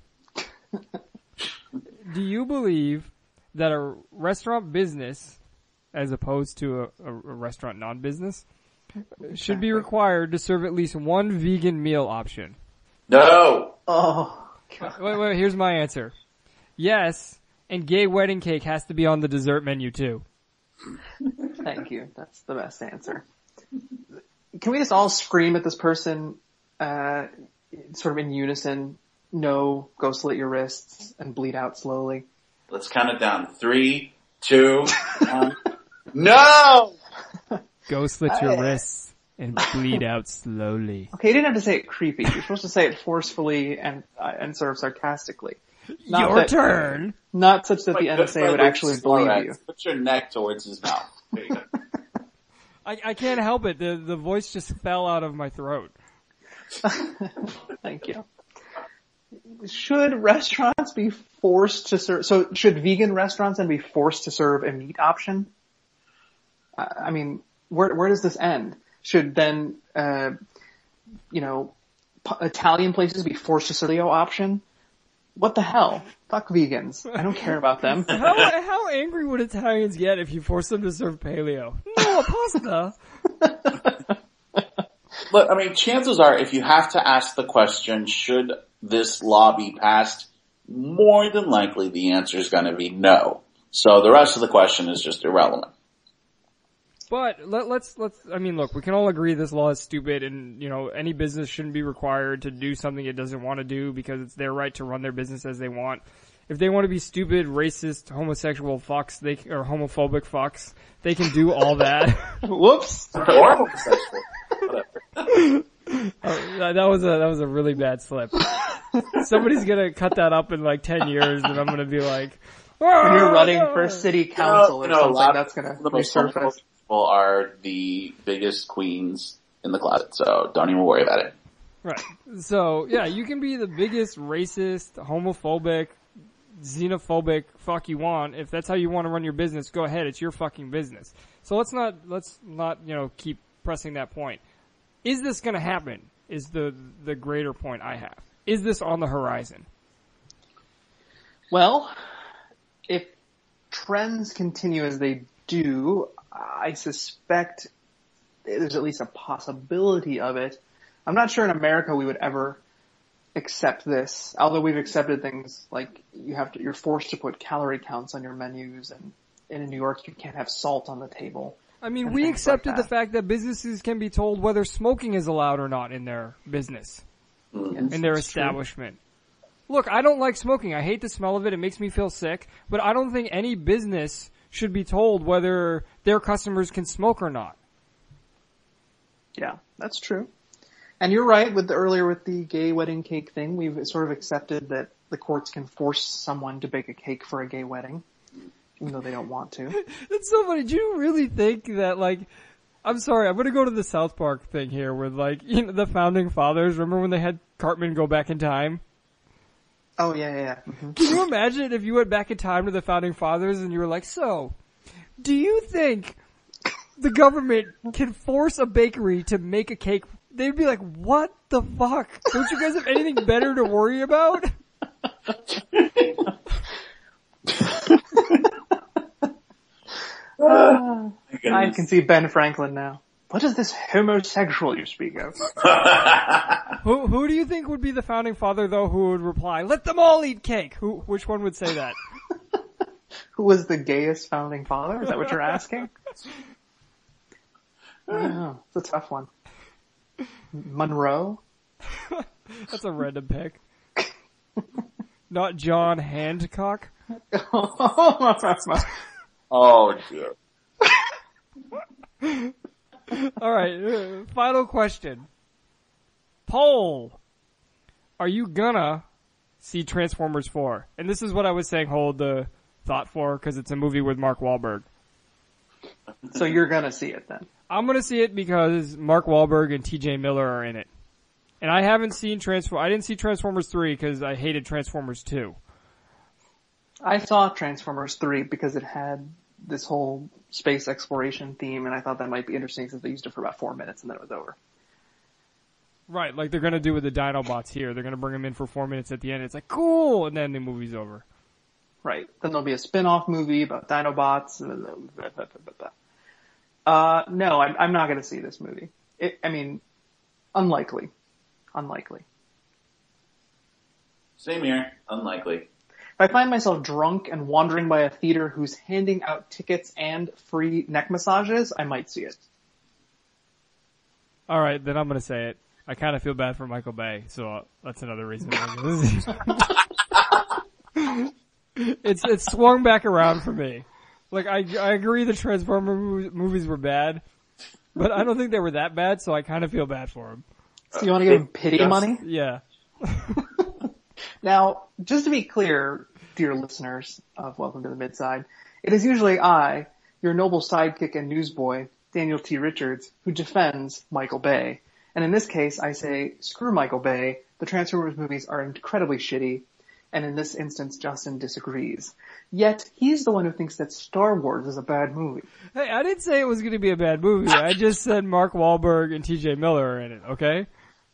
Do you believe that a restaurant business, as opposed to a restaurant non-business, should be required to serve at least one vegan meal option? No. Oh, God. Wait, here's my answer. Yes, and gay wedding cake has to be on the dessert menu too. Thank you. That's the best answer. Can we just all scream at this person, sort of in unison? No, go slit your wrists and bleed out slowly. Let's count it down. 3, 2, 1. No! Go slit your wrists and bleed out slowly. Okay, you didn't have to say it creepy. You're supposed to say it forcefully and sort of sarcastically. Your turn. Not such that the NSA would actually believe you. Put your neck towards his mouth. There you go. I can't help it. The voice just fell out of my throat. Thank you. Should restaurants be forced to serve, so should vegan restaurants then be forced to serve a meat option? I mean, where does this end? Should then, Italian places be forced to serve a option? What the hell? Fuck vegans. I don't care about them. How angry would Italians get if you forced them to serve paleo? No, pasta. Look, I mean, chances are if you have to ask the question, should this law be passed, more than likely the answer is going to be no. So the rest of the question is just irrelevant. But let's I mean, look, we can all agree this law is stupid and, any business shouldn't be required to do something it doesn't want to do because it's their right to run their business as they want. If they want to be stupid, racist, homosexual fucks, or homophobic fucks, they can do all that. Whoops. Or homosexual. Whatever. That was a really bad slip. Somebody's gonna cut that up in like 10 years and I'm gonna be like, when you're running for city council or something, that's gonna resurface. People are the biggest queens in the closet, so don't even worry about it. Right. So, yeah, you can be the biggest racist, homophobic, xenophobic fuck you want. If that's how you want to run your business, go ahead. It's your fucking business. So let's not, keep pressing that point. Is this gonna happen? Is the greater point I have. Is this on the horizon? Well, if trends continue as they do, I suspect there's at least a possibility of it. I'm not sure in America we would ever accept this, although we've accepted things like you're forced to put calorie counts on your menus, and in New York you can't have salt on the table. I mean, we accepted the fact that businesses can be told whether smoking is allowed or not in their business, in their establishment. True. Look, I don't like smoking. I hate the smell of it. It makes me feel sick. But I don't think any business should be told whether their customers can smoke or not. Yeah, that's true. And you're right earlier with the gay wedding cake thing. We've sort of accepted that the courts can force someone to bake a cake for a gay wedding, even though they don't want to. It's so funny. Do you really think that, I'm sorry, I'm gonna go to the South Park thing here with, the founding fathers. Remember when they had Cartman go back in time? Oh, yeah. Mm-hmm. Can you imagine if you went back in time to the founding fathers and you were like, so, do you think the government can force a bakery to make a cake? They'd be like, what the fuck? Don't you guys have anything better to worry about? I can see Ben Franklin now. What is this homosexual you speak of? Who do you think would be the founding father, though, who would reply, let them all eat cake? Which one would say that? Who was the gayest founding father? Is that what you're asking? I don't know. It's a tough one. Monroe? That's a random pick. Not John Hancock? Oh, dear. Alright, final question. Poll. Are you gonna see Transformers 4? And this is what I was saying hold the thought for, because it's a movie with Mark Wahlberg. So you're gonna see it then. I'm gonna see it because Mark Wahlberg and T.J. Miller are in it. And I haven't seen I didn't see Transformers 3 because I hated Transformers 2. I saw Transformers 3 because it had this whole space exploration theme, and I thought that might be interesting since they used it for about 4 minutes and then it was over. Right, like they're gonna do with the Dinobots here. They're gonna bring them in for 4 minutes at the end. It's like, cool! And then the movie's over. Right. Then there'll be a spin-off movie about Dinobots. No, I'm not gonna see this movie. Unlikely. Same here. Unlikely. If I find myself drunk and wandering by a theater who's handing out tickets and free neck massages, I might see it. Alright, then I'm gonna say it. I kinda feel bad for Michael Bay, so that's another reason. It's swung back around for me. Like, I agree the Transformers movies were bad, but I don't think they were that bad, so I kinda feel bad for him. So you want to give him pity money? Yeah. Now, just to be clear, dear listeners of Welcome to the Midside, it is usually I, your noble sidekick and newsboy, Daniel T. Richards, who defends Michael Bay. And in this case, I say, screw Michael Bay, the Transformers movies are incredibly shitty, and in this instance, Justin disagrees. Yet, he's the one who thinks that Star Wars is a bad movie. Hey, I didn't say it was gonna be a bad movie. I just said Mark Wahlberg and T.J. Miller are in it, okay?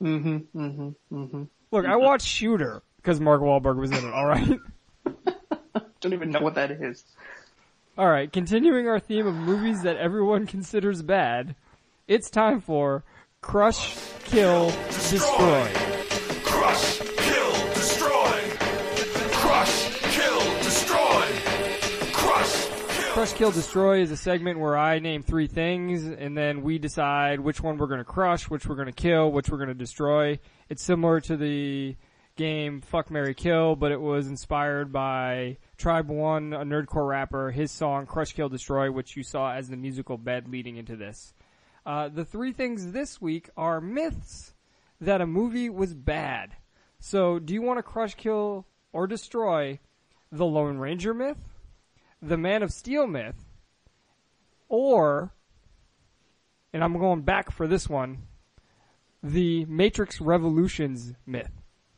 Look, I watched Shooter because Mark Wahlberg was in it, alright? Don't even know what that is. Alright, continuing our theme of movies that everyone considers bad, it's time for Crush, Kill, Destroy. Crush, kill, destroy. Crush, kill, destroy. Crush, kill. Crush, Kill, Destroy is a segment where I name 3 things, and then we decide which one we're gonna crush, which we're gonna kill, which we're gonna destroy. It's similar to the game Fuck, Marry, Kill, but it was inspired by Tribe One, a nerdcore rapper, his song Crush, Kill, Destroy, which you saw as the musical bed leading into this. The 3 things this week are myths that a movie was bad. So, do you want to crush, kill, or destroy the Lone Ranger myth, the Man of Steel myth, or, and I'm going back for this one, the Matrix Revolutions myth?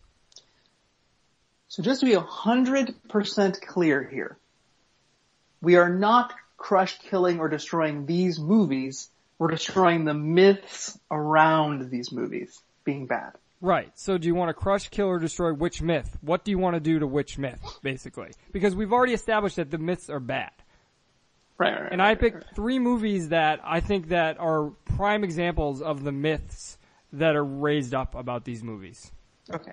So just to be 100% clear here, we are not crush, killing, or destroying these movies. We're destroying the myths around these movies being bad. Right. So do you want to crush, kill, or destroy which myth? What do you want to do to which myth, basically? Because we've already established that the myths are bad. Right. And I picked 3 movies that I think that are prime examples of the myths that are raised up about these movies. Okay.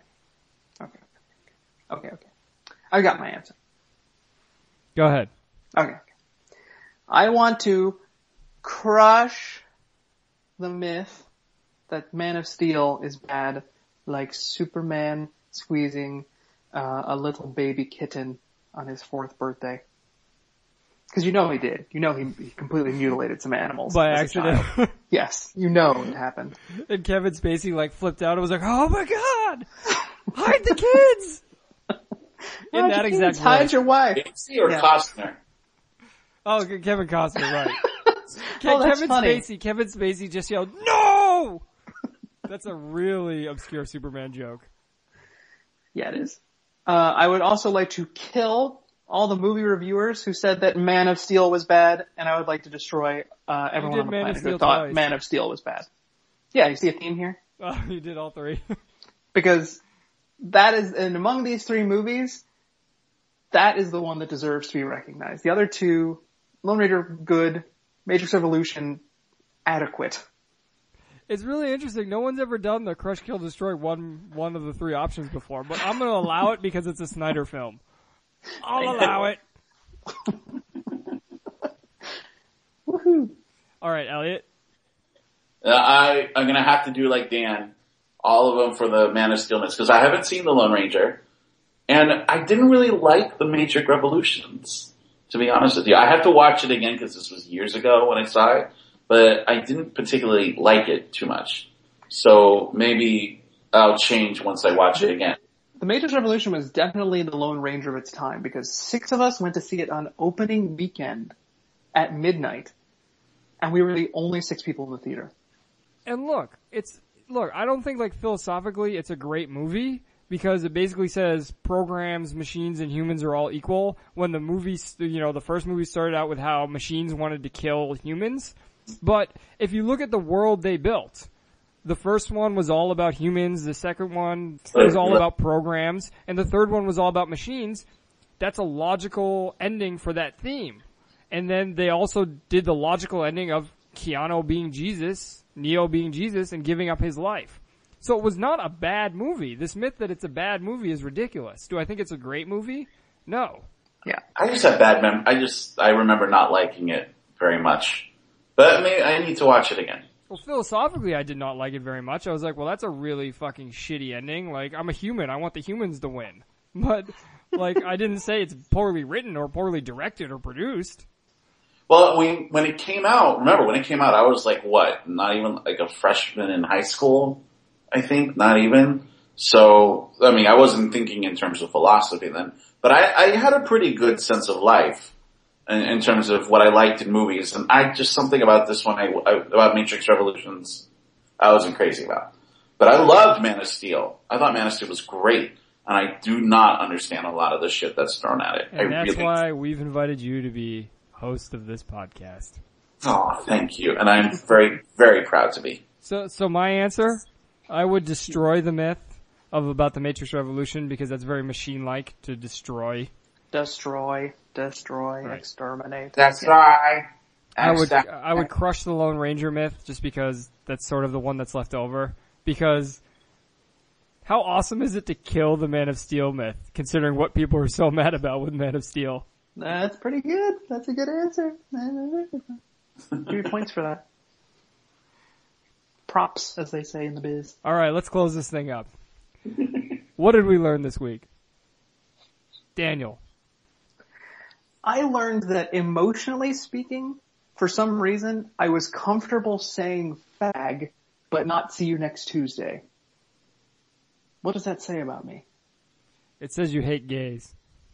I got my answer. Go ahead. Okay. I want to crush the myth that Man of Steel is bad, like Superman squeezing a little baby kitten on his 4th birthday. Because you know he did. You know he completely mutilated some animals. By accident. Yes, you know it happened. And Kevin Spacey flipped out and was like, oh my god! Hide the kids! In that exact hide your wife. Spacey or Costner? Oh, Kevin Costner, right. That's funny. Kevin Spacey just yelled, no! That's a really obscure Superman joke. Yeah, it is. I would also like to kill all the movie reviewers who said that Man of Steel was bad, and I would like to destroy everyone on the planet who thought Man of Steel was bad. Yeah, you see a theme here? Oh, you did all 3. Because that is, and among these 3 movies, that is the one that deserves to be recognized. The other 2, Lone Ranger, good. Matrix Revolution, adequate. It's really interesting. No one's ever done the Crush, Kill, Destroy one of the 3 options before, but I'm going to allow it because it's a Snyder film. I'll allow it. Woohoo! All right, Elliot. I'm going to have to do like Dan, all of them for the Man of Steel because I haven't seen the Lone Ranger, and I didn't really like the Matrix Revolutions. To be honest with you, I have to watch it again because this was years ago when I saw it, but I didn't particularly like it too much. So maybe I'll change once I watch it again. The Matrix Revolution was definitely the Lone Ranger of its time because 6 of us went to see it on opening weekend at midnight. and we were the only 6 people in the theater. And look, I don't think like philosophically it's a great movie because it basically says programs, machines, and humans are all equal. When the movie, the first movie started out with how machines wanted to kill humans. But if you look at the world they built, the first one was all about humans, the second one was all about programs, and the third one was all about machines. That's a logical ending for that theme. And then they also did the logical ending of Keanu being Jesus, Neo being Jesus, and giving up his life. So it was not a bad movie. This myth that it's a bad movie is ridiculous. Do I think it's a great movie? No. Yeah. I just have bad I remember not liking it very much. But maybe I need to watch it again. Well, philosophically, I did not like it very much. I was like, well, that's a really fucking shitty ending. Like, I'm a human. I want the humans to win. But, like, I didn't say it's poorly written or poorly directed or produced. Well, when it came out, I was like, what? Not even like a freshman in high school, I think. Not even. So, I mean, I wasn't thinking in terms of philosophy then. But I had a pretty good sense of life in terms of what I liked in movies. And something about this one, about Matrix Revolutions, I wasn't crazy about. But I loved Man of Steel. I thought Man of Steel was great. And I do not understand a lot of the shit that's thrown at it. And that's why we've invited you to be host of this podcast. Oh, thank you. And I'm very, very proud to be. So my answer, I would destroy the myth about the Matrix Revolution because that's very machine-like to destroy. Destroy, right. Exterminate. That's right. I would crush the Lone Ranger myth just because that's sort of the one that's left over. Because how awesome is it to kill the Man of Steel myth, considering what people are so mad about with Man of Steel? That's pretty good. That's a good answer. 3 points for that. Props, as they say in the biz. All right, let's close this thing up. What did we learn this week? Daniel. I learned that emotionally speaking, for some reason, I was comfortable saying fag, but not see you next Tuesday. What does that say about me? It says you hate gays.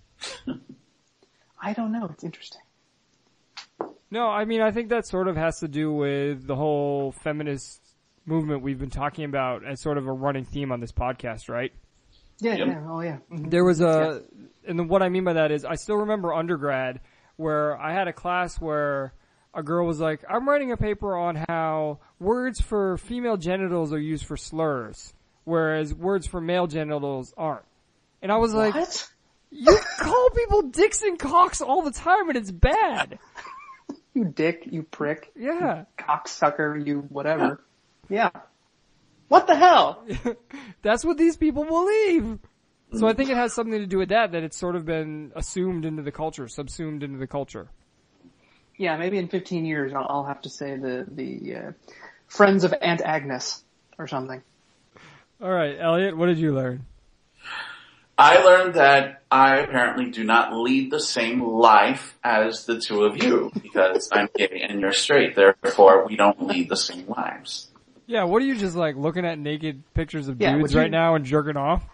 I don't know. It's interesting. No, I mean, I think that sort of has to do with the whole feminist movement we've been talking about as sort of a running theme on this podcast, right? Yeah, Yep. yeah, oh yeah. Mm-hmm. There was and then what I mean by that is I still remember undergrad where I had a class where a girl was like, I'm writing a paper on how words for female genitals are used for slurs, whereas words for male genitals aren't. And I was like, What? you call people dicks and cocks all the time and it's bad. You dick, you prick. Yeah. You cocksucker, you whatever. Yeah. What the hell? That's what these people believe. So I think it has something to do with that it's sort of been assumed into the culture, subsumed into the culture. Yeah, maybe in 15 years I'll have to say the Friends of Aunt Agnes or something. All right, Elliot, what did you learn? I learned that I apparently do not lead the same life as the two of you because I'm gay and you're straight. Therefore, we don't lead the same lives. Yeah, what are you just like looking at naked pictures of Yeah, dudes right now and jerking off?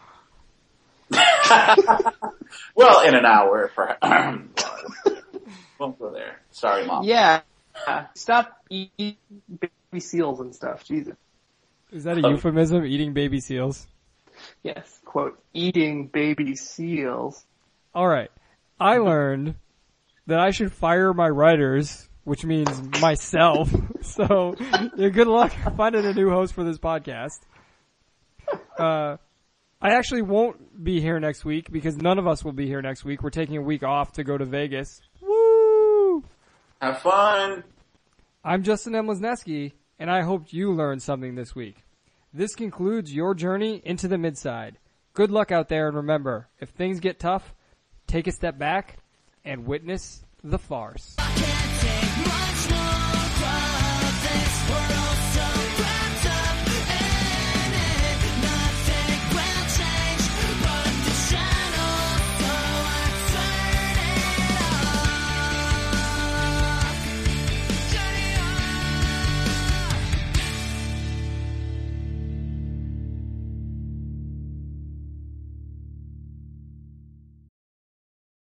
Well, in an hour, perhaps. Won't go there. Sorry, Mom. Yeah. Stop eating baby seals and stuff. Jesus. Is that a euphemism, eating baby seals? Yes. Quote, eating baby seals. All right. I learned that I should fire my writers, which means myself. So, yeah, good luck finding a new host for this podcast. I actually won't be here next week because none of us will be here next week. We're taking a week off to go to Vegas. Woo! Have fun. I'm Justin M. Lesneski, and I hope you learned something this week. This concludes your journey into the midside. Good luck out there, and remember, if things get tough, take a step back and witness the farce.